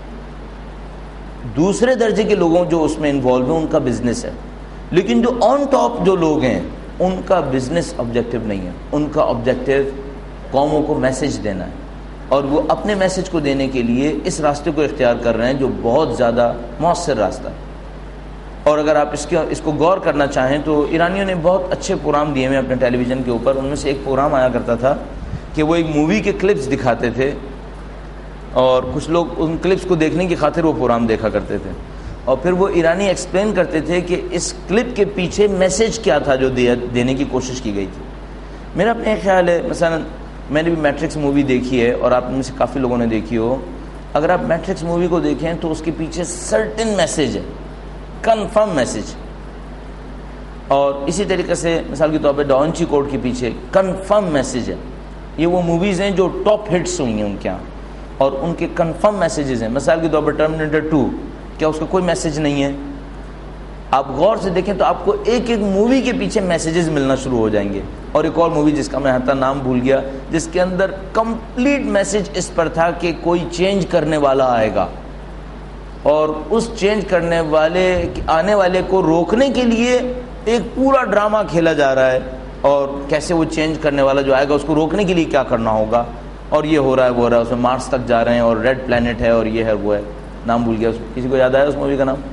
دوسرے درجے کے لوگوں جو اس میں انوالو ہیں ان کا بزنس ہے، لیکن جو آن ٹاپ جو لوگ ہیں ان کا بزنس آبجیکٹو نہیں ہے. ان کا آبجیکٹو قوموں کو میسج دینا ہے، اور وہ اپنے میسج کو دینے کے لیے اس راستے کو اختیار کر رہے ہیں جو بہت زیادہ مؤثر راستہ ہے. اور اگر آپ اس کو غور کرنا چاہیں تو ایرانیوں نے بہت اچھے پروگرام دیے ہیں اپنے ٹیلی ویژن کے اوپر. ان میں سے ایک پروگرام آیا کرتا تھا کہ وہ ایک مووی کے کلپس دکھاتے تھے، اور کچھ لوگ ان کلپس کو دیکھنے کی خاطر وہ پروگرام دیکھا کرتے تھے، اور پھر وہ ایرانی ایکسپلین کرتے تھے کہ اس کلپ کے پیچھے میسج کیا تھا جو دینے کی کوشش کی گئی تھی. میرا اپنے خیال ہے، مثلا میں نے بھی میٹرکس مووی دیکھی ہے اور آپ میں سے کافی لوگوں نے دیکھی ہو. اگر آپ میٹرکس مووی کو دیکھیں تو اس کے پیچھے سرٹن میسج ہے، کنفرم میسج. اور اسی طریقے سے مثال کے طور پہ ڈا وینچی کوڈ کے پیچھے کنفرم میسج ہے. یہ وہ موویز ہیں جو ٹاپ ہٹس ہوئی ہیں ان کے یہاں، اور ان کے کنفرم میسیجز ہیں. مثال کے طور پر ٹرمینیٹر 2، کیا اس کا کوئی میسج نہیں ہے؟ آپ غور سے دیکھیں تو آپ کو ایک ایک مووی کے پیچھے میسیجز ملنا شروع ہو جائیں گے. اور ایک اور مووی جس کا میں حتیٰ نام بھول گیا، جس کے اندر کمپلیٹ میسج اس پر تھا کہ کوئی چینج کرنے والا آئے گا، اور اس چینج کرنے والے آنے والے کو روکنے کے لیے ایک پورا ڈرامہ کھیلا جا رہا ہے، اور کیسے وہ چینج کرنے والا جو آئے گا اس کو روکنے کے لیے کیا کرنا ہوگا، اور یہ ہو رہا ہے وہ ہو رہا ہے. اس میں مارس تک جا رہے ہیں اور ریڈ پلانٹ ہے اور یہ ہے وہ ہے. نام بھول گیا. کسی کو یاد آیا اس مووی کا نام؟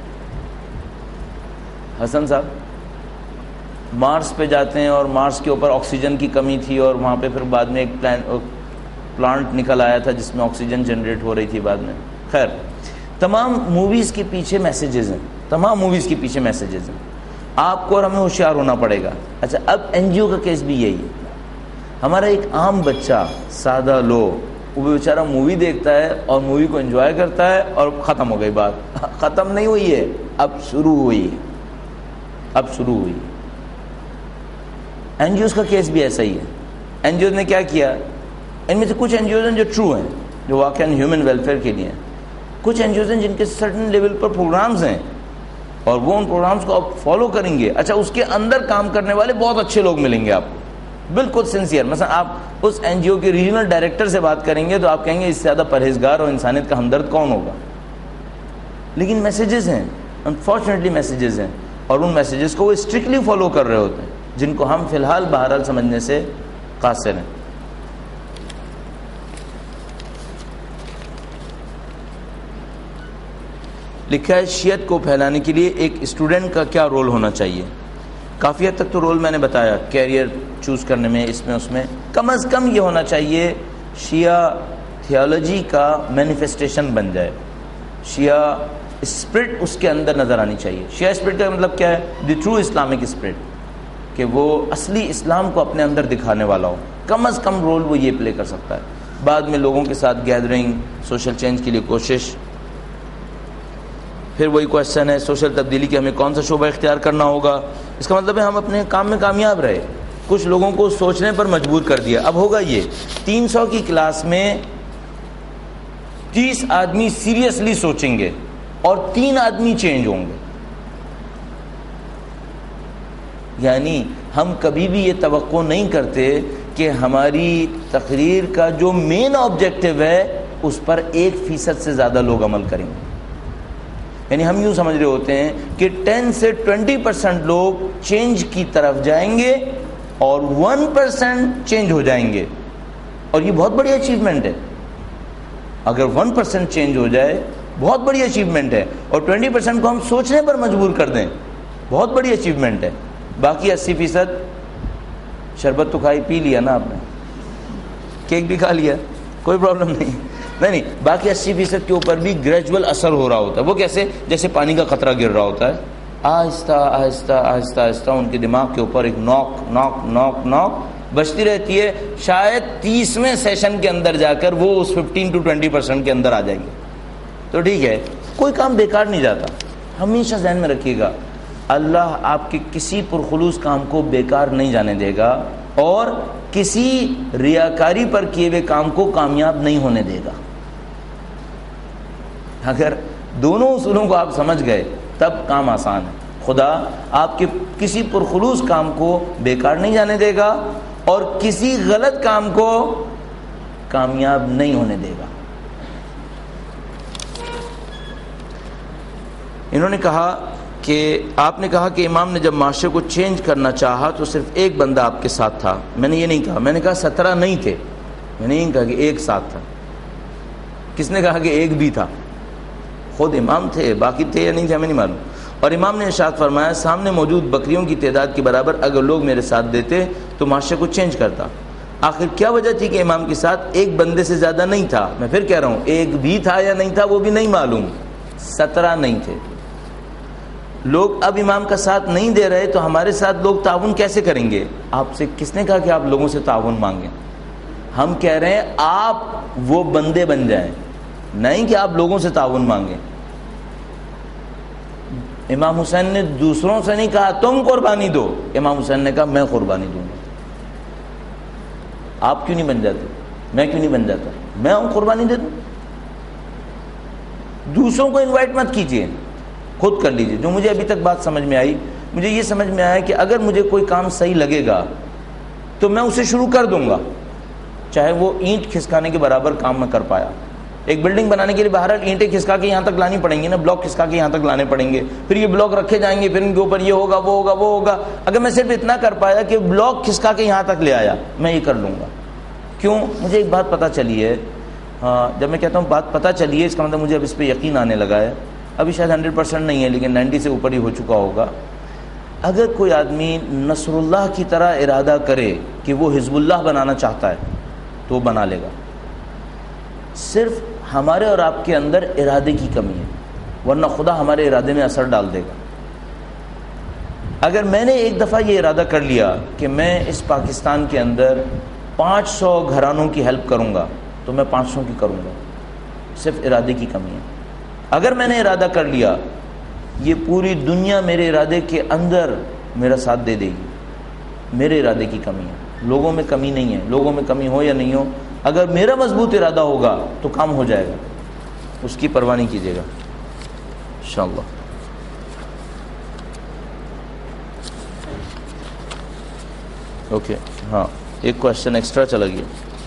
حسن صاحب. مارس پہ جاتے ہیں اور مارس کے اوپر آکسیجن کی کمی تھی، اور وہاں پہ پھر بعد میں ایک پلانٹ نکل آیا تھا جس میں آکسیجن جنریٹ ہو رہی تھی بعد میں. خیر، تمام موویز کے پیچھے میسیجز ہیں، تمام موویز کے پیچھے میسیجز ہیں. آپ کو اور ہمیں ہوشیار ہونا پڑے گا. اچھا، اب این جی او کا کیس بھی یہی ہے. ہمارا ایک عام بچہ سادہ لو، وہ بیچارہ مووی دیکھتا ہے اور مووی کو انجوائے کرتا ہے اور ختم ہو گئی بات. ختم نہیں ہوئی ہے، اب شروع ہوئی. این جی اوز کا کیس بھی ایسا ہی ہے. این جی اوز نے کیا کیا؟ ان میں سے کچھ این جی اوز ہیں جو ٹرو ہیں، جو واقعاً ہیومن ویلفیئر کے لیے ہیں. کچھ این جی اوز ہیں جن کے سرٹن لیول پر پروگرامز ہیں، اور وہ ان پروگرامز کو آپ فالو کریں گے. اچھا، اس کے اندر کام کرنے والے بہت اچھے لوگ ملیں گے آپ کو، بالکل سنسیئر. مثلا آپ اس این جی او کے ریجنل ڈائریکٹر سے بات کریں گے تو آپ کہیں گے اس سے زیادہ پرہیزگار اور انسانیت کا ہمدرد کون ہوگا. لیکن میسیجز ہیں، انفارچونیٹلی میسیجز ہیں، اور ان میسیجز کو وہ اسٹرکٹلی فالو کر رہے ہوتے ہیں، جن کو ہم فی الحال بہرحال سمجھنے سے قاصر ہیں. لکھا ہے شیعت کو پھیلانے کے لیے ایک اسٹوڈنٹ کا کیا رول ہونا چاہیے. کافی حد تک تو رول میں نے بتایا، کیریئر چوز کرنے میں، اس میں اس میں کم از کم یہ ہونا چاہیے شیعہ تھیولوجی کا مینیفیسٹیشن بن جائے. شیعہ اسپرٹ اس کے اندر نظر آنی چاہیے. شیعہ اسپرٹ کا مطلب کیا ہے؟ دی ٹرو اسلامک اسپرٹ، کہ وہ اصلی اسلام کو اپنے اندر دکھانے والا ہو. کم از کم رول وہ یہ پلے کر سکتا ہے. بعد میں لوگوں کے ساتھ گیدرنگ، سوشل چینج کے لیے کوشش. پھر وہی کوشچن ہے سوشل تبدیلی کے ہمیں کون سا شعبہ اختیار کرنا ہوگا. اس کا مطلب ہے ہم اپنے کام میں کامیاب رہے، کچھ لوگوں کو سوچنے پر مجبور کر دیا. اب ہوگا یہ 300 کی کلاس میں 30 آدمی سیریسلی سوچیں گے اور 3 آدمی چینج ہوں گے. یعنی ہم کبھی بھی یہ توقع نہیں کرتے کہ ہماری تقریر کا جو مین آبجیکٹو ہے اس پر 1% سے زیادہ لوگ عمل کریں گے. یعنی ہم یوں سمجھ رہے ہوتے ہیں کہ 10 سے 20% لوگ چینج کی طرف جائیں گے اور 1% چینج ہو جائیں گے. اور یہ بہت بڑی اچیومنٹ ہے. اگر 1% چینج ہو جائے بہت بڑی اچیومنٹ ہے، اور 20% کو ہم سوچنے پر مجبور کر دیں بہت بڑی اچیومنٹ ہے. باقی 80% شربت تو کھائی پی لیا نا آپ نے، کیک بھی کھا لیا، کوئی پرابلم نہیں. باقی 80% کے اوپر بھی گریجول اثر ہو رہا ہوتا ہے. وہ کیسے؟ جیسے پانی کا قطرہ گر رہا ہوتا ہے، آہستہ آہستہ آہستہ آہستہ ان کے دماغ کے اوپر ایک نوک نوک نوک نوک بجتی رہتی ہے. شاید 30ویں سیشن کے اندر جا کر وہ اس 15 to 20% کے اندر آ جائیں گے. تو ٹھیک ہے، کوئی کام بیکار نہیں جاتا. ہمیشہ ذہن میں رکھیے گا، اللہ آپ کے کسی پرخلوص کام کو بیکار نہیں جانے دے گا، اور کسی ریاکاری پر کیے ہوئے کام کو کامیاب نہیں ہونے دے گا. اگر دونوں اصولوں کو آپ سمجھ گئے تب کام آسان ہے. خدا آپ کے کسی پرخلوص کام کو بیکار نہیں جانے دے گا اور کسی غلط کام کو کامیاب نہیں ہونے دے گا. انہوں نے کہا کہ آپ نے کہا کہ امام نے جب معاشرے کو چینج کرنا چاہا تو صرف ایک بندہ آپ کے ساتھ تھا. میں نے یہ نہیں کہا, میں نے کہا 17 نہیں تھے, میں نے یہ کہا کہ ایک ساتھ تھا. کس نے کہا کہ ایک بھی تھا؟ خود امام تھے, باقی تھے یا نہیں تھے ہمیں نہیں معلوم. اور امام نے ارشاد فرمایا سامنے موجود بکریوں کی تعداد کے برابر اگر لوگ میرے ساتھ دیتے تو معاشرے کو چینج کرتا. آخر کیا وجہ تھی کہ امام کے ساتھ ایک بندے سے زیادہ نہیں تھا؟ میں پھر کہہ رہا ہوں ایک بھی تھا یا نہیں تھا وہ بھی نہیں معلوم, 17 نہیں تھے. لوگ اب امام کا ساتھ نہیں دے رہے تو ہمارے ساتھ لوگ تعاون کیسے کریں گے؟ آپ سے کس نے کہا کہ آپ لوگوں سے تعاون مانگیں؟ ہم کہہ رہے ہیں آپ وہ بندے بن جائیں, نہیں کہ آپ لوگوں سے تعاون مانگیں. امام حسین نے دوسروں سے نہیں کہا تم قربانی دو, امام حسین نے کہا میں قربانی دوں گا. آپ کیوں نہیں بن جاتے؟ میں کیوں نہیں بن جاتا؟ میں قربانی دے دوں. دوسروں کو انوائٹ مت کیجیے, خود کر لیجیے. جو مجھے ابھی تک بات سمجھ میں آئی, مجھے یہ سمجھ میں آیا کہ اگر مجھے کوئی کام صحیح لگے گا تو میں اسے شروع کر دوں گا, چاہے وہ اینٹ کھسکانے کے برابر کام میں کر پایا. ایک بلڈنگ بنانے کے لیے بہرحال اینٹیں کھسکا کے یہاں تک لانی پڑیں گی نا, بلاک کھسکا کے یہاں تک لانے پڑیں گے, پھر یہ بلاک رکھے جائیں گے, پھر ان کے اوپر یہ ہوگا وہ ہوگا وہ ہوگا. اگر میں صرف اتنا کر پایا کہ بلاک کھسکا کے یہاں تک لے آیا, میں یہ کر لوں گا. کیوں؟ مجھے ایک بات پتہ چلی ہے. جب میں کہتا ہوں بات پتہ چلی ہے اس کا مطلب مجھے اب اس پہ یقین آنے لگا ہے. ابھی شاید 100% نہیں ہے لیکن 90 سے اوپر ہی ہو چکا ہوگا. اگر کوئی آدمی نصر اللہ کی طرح ارادہ کرے کہ وہ حزب اللہ بنانا چاہتا ہے تو وہ بنا لے گا. صرف ہمارے اور آپ کے اندر ارادے کی کمی ہے, ورنہ خدا ہمارے ارادے میں اثر ڈال دے گا. اگر میں نے ایک دفعہ یہ ارادہ کر لیا کہ میں اس پاکستان کے اندر 500 گھرانوں کی ہیلپ کروں گا تو میں 500 کی کروں گا, صرف ارادے کی کمی ہے. اگر میں نے ارادہ کر لیا یہ پوری دنیا میرے ارادے کے اندر میرا ساتھ دے دے گی, میرے ارادے کی کمی ہے, لوگوں میں کمی نہیں ہے. لوگوں میں کمی ہو یا نہیں ہو, اگر میرا مضبوط ارادہ ہوگا تو کام ہو جائے گا, اس کی پرواہ نہیں کیجیے گا انشاءاللہ. اوکے, ہاں ایک کوشچن ایکسٹرا چلا گیا.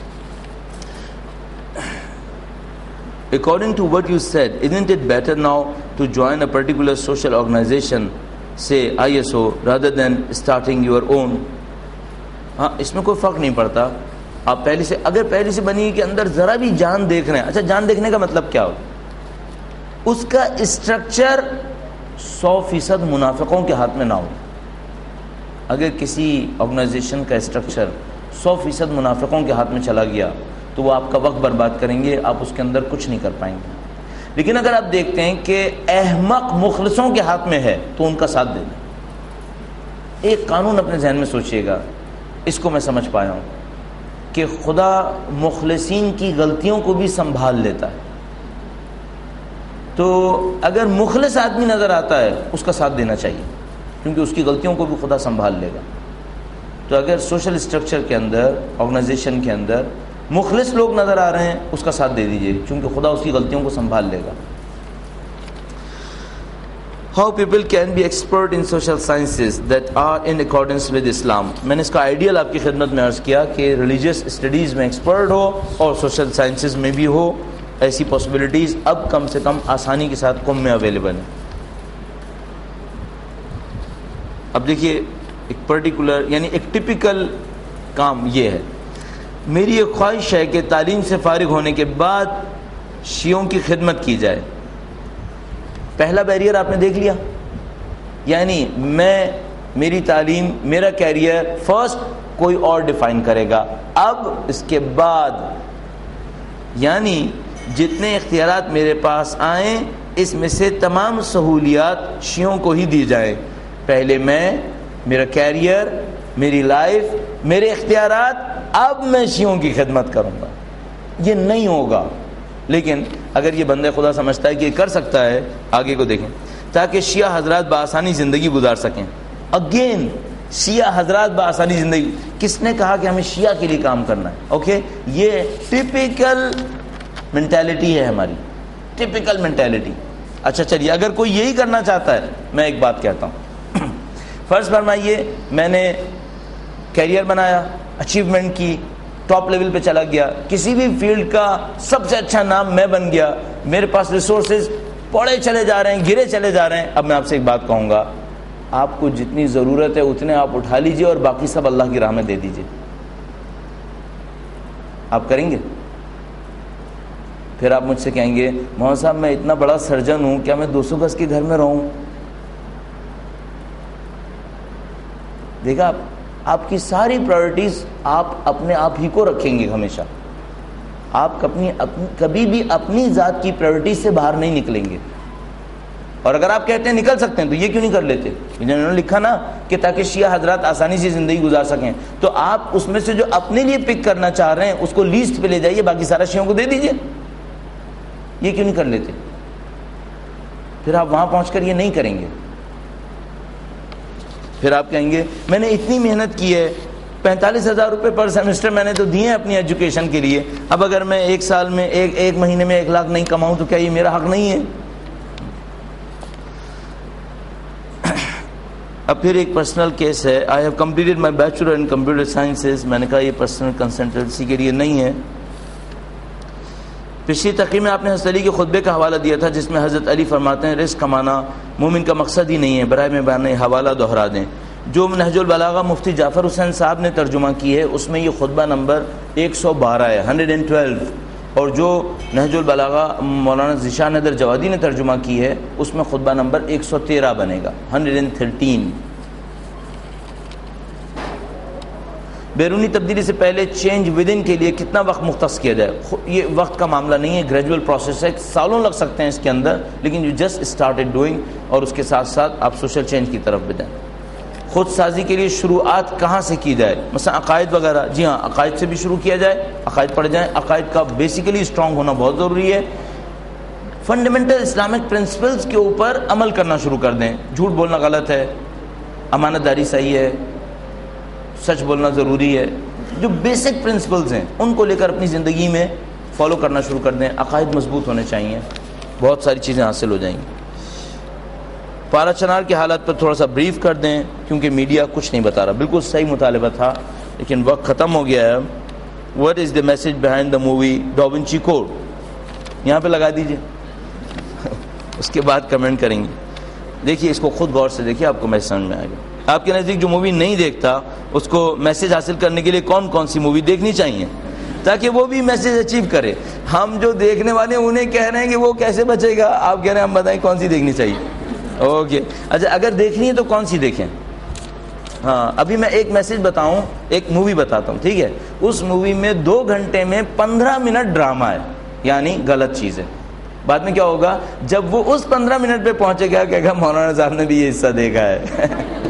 According to what you said, isn't it better now to join a particular social organization, say ISO, rather than starting your own? ہاں اس میں کوئی فرق نہیں پڑتا. آپ پہلے سے اگر پہلے سے بنی کے اندر ذرا بھی جان دیکھ رہے ہیں, اچھا جان دیکھنے کا مطلب کیا ہو؟ اس کا اسٹرکچر 100% منافقوں کے ہاتھ میں نہ ہو. اگر کسی آرگنائزیشن کا اسٹرکچر 100% منافقوں کے ہاتھ میں چلا گیا تو وہ آپ کا وقت برباد کریں گے, آپ اس کے اندر کچھ نہیں کر پائیں گے. لیکن اگر آپ دیکھتے ہیں کہ احمق مخلصوں کے ہاتھ میں ہے تو ان کا ساتھ دے دیں. ایک قانون اپنے ذہن میں سوچئے گا, اس کو میں سمجھ پایا ہوں کہ خدا مخلصین کی غلطیوں کو بھی سنبھال لیتا ہے. تو اگر مخلص آدمی نظر آتا ہے اس کا ساتھ دینا چاہیے, کیونکہ اس کی غلطیوں کو بھی خدا سنبھال لے گا. تو اگر سوشل اسٹرکچر کے اندر, آرگنائزیشن کے اندر مخلص لوگ نظر آ رہے ہیں اس کا ساتھ دے دیجئے, کیونکہ خدا اس کی غلطیوں کو سنبھال لے گا. How people can be expert in social sciences that are in accordance with Islam. میں نے اس کا آئیڈیل آپ کی خدمت میں عرض کیا کہ ریلیجیس اسٹڈیز میں ایکسپرٹ ہو اور سوشل سائنسز میں بھی ہو. ایسی پاسبلٹیز اب کم سے کم آسانی کے ساتھ قوم میں اویلیبل ہیں. اب دیکھیے ایک پرٹیکولر یعنی ایک ٹپیکل کام یہ ہے. میری ایک خواہش ہے کہ تعلیم سے فارغ ہونے کے بعد شیعوں کی خدمت کی جائے. پہلا بیریئر آپ نے دیکھ لیا, یعنی میری تعلیم, میرا کیریئر فرسٹ کوئی اور ڈیفائن کرے گا. اب اس کے بعد یعنی جتنے اختیارات میرے پاس آئیں اس میں سے تمام سہولیات شیعوں کو ہی دی جائیں. پہلے میرا کیریئر, میری لائف, میرے اختیارات, اب میں شیعوں کی خدمت کروں گا. یہ نہیں ہوگا. لیکن اگر یہ بندہ خدا سمجھتا ہے کہ یہ کر سکتا ہے, آگے کو دیکھیں, تاکہ شیعہ حضرات بآسانی زندگی گزار سکیں. اگین شیعہ حضرات بآسانی زندگی, کس نے کہا کہ ہمیں شیعہ کے لیے کام کرنا ہے؟ اوکے, یہ ٹپیکل مینٹیلٹی ہے ہماری, ٹپیکل مینٹیلٹی. اچھا چلیے، اگر کوئی یہی کرنا چاہتا ہے، میں ایک بات کہتا ہوں، فرض فرمائیے میں نے کیریئر بنایا، اچیومنٹ کی، ٹاپ لیول پہ چلا گیا، کسی بھی فیلڈ کا سب سے اچھا نام میں بن گیا، میرے پاس ریسورسز پڑے چلے جا رہے ہیں، گرے چلے جا رہے ہیں. اب میں آپ سے ایک بات کہوں گا، آپ کو جتنی ضرورت ہے اتنے آپ اٹھا لیجئے اور باقی سب اللہ کی راہ میں دے دیجئے. آپ کریں گے؟ پھر آپ مجھ سے کہیں گے مولانا صاحب میں اتنا بڑا سرجن ہوں، کیا میں 200 گز کے گھر میں رہوں؟ دیکھا آپ کی ساری پرائرٹیز آپ اپنے آپ ہی کو رکھیں گے ہمیشہ. آپ کبھی بھی اپنی ذات کی پرائرٹیز سے باہر نہیں نکلیں گے. اور اگر آپ کہتے ہیں نکل سکتے ہیں تو یہ کیوں نہیں کر لیتے؟ انہوں نے لکھا نا کہ تاکہ شیعہ حضرات آسانی سے زندگی گزار سکیں، تو آپ اس میں سے جو اپنے لیے پک کرنا چاہ رہے ہیں اس کو لیسٹ پہ لے جائیے، باقی سارا شیعوں کو دے دیجئے. یہ کیوں نہیں کر لیتے؟ پھر آپ وہاں پہنچ کر یہ نہیں کریں گے. پھر آپ کہیں گے میں نے اتنی محنت کی ہے، 45,000 روپے پر سیمسٹر میں نے تو دیے ہیں اپنی ایجوکیشن کے لیے، اب اگر میں ایک سال میں ایک مہینے میں 1 لاکھ نہیں کماؤں تو کیا یہ میرا حق نہیں ہے؟ اب پھر ایک پرسنل کیس ہے، I have completed my bachelor in computer sciences. میں نے کہا یہ پرسنل کنسلٹنسی کے لیے نہیں ہے. پچھلی تقریر میں آپ نے حضرت علی کے خطبے کا حوالہ دیا تھا جس میں حضرت علی فرماتے ہیں رزق کمانا مومن کا مقصد ہی نہیں ہے، برائے مہربانی حوالہ دہرا دیں. جو نہج البلاغہ مفتی جعفر حسین صاحب نے ترجمہ کی ہے اس میں یہ خطبہ نمبر 112 ہے، 112. اور جو نہج البلاغہ مولانا ذیشان حیدر جوادی نے ترجمہ کی ہے اس میں خطبہ نمبر 113 بنے گا، 113. بیرونی تبدیلی سے پہلے چینج ود ان کے لیے کتنا وقت مختص کیا جائے؟ یہ وقت کا معاملہ نہیں ہے، گریجول پروسیس ہے، سالوں لگ سکتے ہیں اس کے اندر، لیکن یو جسٹ اسٹارٹڈ ڈوئنگ، اور اس کے ساتھ ساتھ آپ سوشل چینج کی طرف بھی جائیں. خود سازی کے لیے شروعات کہاں سے کی جائے؟ مثلا عقائد وغیرہ. جی ہاں، عقائد سے بھی شروع کیا جائے، عقائد پڑھ جائیں. عقائد کا بیسیکلی اسٹرانگ ہونا بہت ضروری ہے. فنڈامنٹل اسلامک پرنسپلز کے اوپر عمل کرنا شروع کر دیں. جھوٹ بولنا غلط ہے، امانت داری صحیح ہے، سچ بولنا ضروری ہے. جو بیسک پرنسپلز ہیں ان کو لے کر اپنی زندگی میں فالو کرنا شروع کر دیں. عقائد مضبوط ہونے چاہیے، بہت ساری چیزیں حاصل ہو جائیں گی. پارا چنار کے حالات پر تھوڑا سا بریف کر دیں کیونکہ میڈیا کچھ نہیں بتا رہا. بالکل صحیح مطالبہ تھا لیکن وقت ختم ہو گیا ہے. What is the message behind the movie Da Vinci code? یہاں پہ لگا دیجئے اس کے بعد کمنٹ کریں گے. دیکھیے اس کو خود غور سے دیکھیے، آپ کو میسج سمجھ میں آئے گا. آپ کے نزدیک جو مووی نہیں دیکھتا اس کو میسج حاصل کرنے کے لیے کون کون سی مووی دیکھنی چاہیے تاکہ وہ بھی میسج اچیو کرے؟ ہم جو دیکھنے والے ہیں انہیں کہہ رہے ہیں کہ وہ کیسے بچے گا، آپ کہہ رہے ہیں ہم بتائیں کون سی دیکھنی چاہیے. اوکے اچھا، اگر دیکھنی ہے تو کون سی دیکھیں؟ ہاں ابھی میں ایک میسج بتاؤں، ایک مووی بتاتا ہوں، ٹھیک ہے؟ اس مووی میں 2 گھنٹے میں 15 منٹ ڈرامہ ہے، یعنی غلط چیز ہے. بعد میں کیا ہوگا جب وہ اس 15 منٹ پہ پہنچے گا کہے گا مولانا صاحب نے بھی یہ حصہ دیکھا ہے.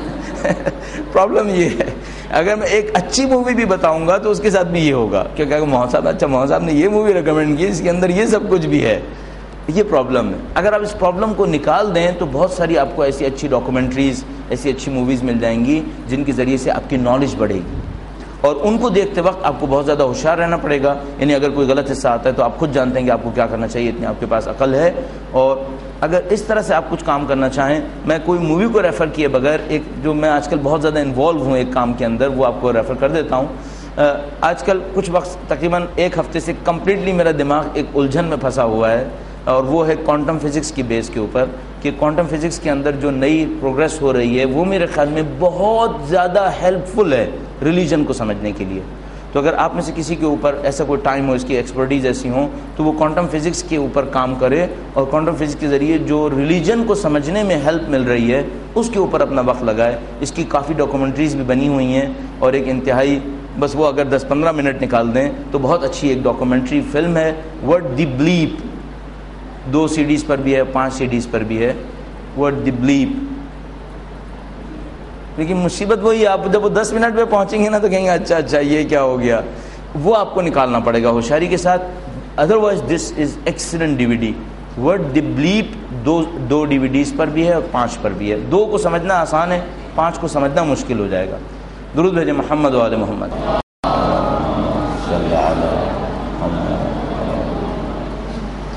پرابلم یہ ہے اگر میں ایک اچھی مووی بھی بتاؤں گا تو اس کے ساتھ بھی یہ ہوگا کہ مولانا صاحب اچھا مولانا صاحب نے یہ مووی ریکمینڈ کی، اس کے اندر یہ سب کچھ بھی ہے. یہ پرابلم ہے. اگر آپ اس پرابلم کو نکال دیں تو بہت ساری آپ کو ایسی اچھی ڈاکومنٹریز، ایسی اچھی موویز مل جائیں گی جن کے ذریعے سے آپ کی نالج بڑھے گی. اور ان کو دیکھتے وقت آپ کو بہت زیادہ ہوشیار رہنا پڑے گا. یعنی اگر کوئی غلط حصہ آتا ہے تو آپ خود جانتے ہیں کہ آپ کو کیا کرنا چاہیے، اتنی آپ کے پاس عقل ہے. اور اگر اس طرح سے آپ کچھ کام کرنا چاہیں، میں کوئی مووی کو ریفر کیے بغیر ایک جو میں آج کل بہت زیادہ انوالو ہوں ایک کام کے اندر، وہ آپ کو ریفر کر دیتا ہوں. آج کل کچھ وقت تقریباً 1 ہفتے سے کمپلیٹلی میرا دماغ ایک الجھن میں پھنسا ہوا ہے، اور وہ ہے کوانٹم فزکس کی بیس کے اوپر کہ کوانٹم فزکس کے اندر جو نئی پروگریس ہو رہی ہے وہ میرے خیال میں بہت زیادہ ہیلپ فل ہے ریلیجن کو سمجھنے کے لیے. تو اگر آپ میں سے کسی کے اوپر ایسا کوئی ٹائم ہو، اس کی ایکسپرٹیز ایسی ہوں، تو وہ کوانٹم فزکس کے اوپر کام کرے اور کوانٹم فزکس کے ذریعے جو ریلیجن کو سمجھنے میں ہیلپ مل رہی ہے اس کے اوپر اپنا وقت لگائے. اس کی کافی ڈاکومنٹریز بھی بنی ہوئی ہیں اور ایک انتہائی، بس وہ اگر 10-15 منٹ نکال دیں تو بہت اچھی ایک ڈاکومنٹری فلم ہے. ورڈ دی بلیپ 2 CDs پر بھی ہے، 5 CDs پر بھی ہے، ورڈ دی بلیپ. لیکن مصیبت وہی ہے، آپ جب وہ 10 منٹ پہ پہنچیں گے نا تو کہیں گے اچھا یہ کیا ہو گیا. وہ آپ کو نکالنا پڑے گا ہوشیاری کے ساتھ. Otherwise this is excellent DVD. What the Bleep 2 DVDs پر بھی ہے اور 5 پر بھی ہے. 2 کو سمجھنا آسان ہے، 5 کو سمجھنا مشکل ہو جائے گا. درود بھیجیں محمد و آل محمد.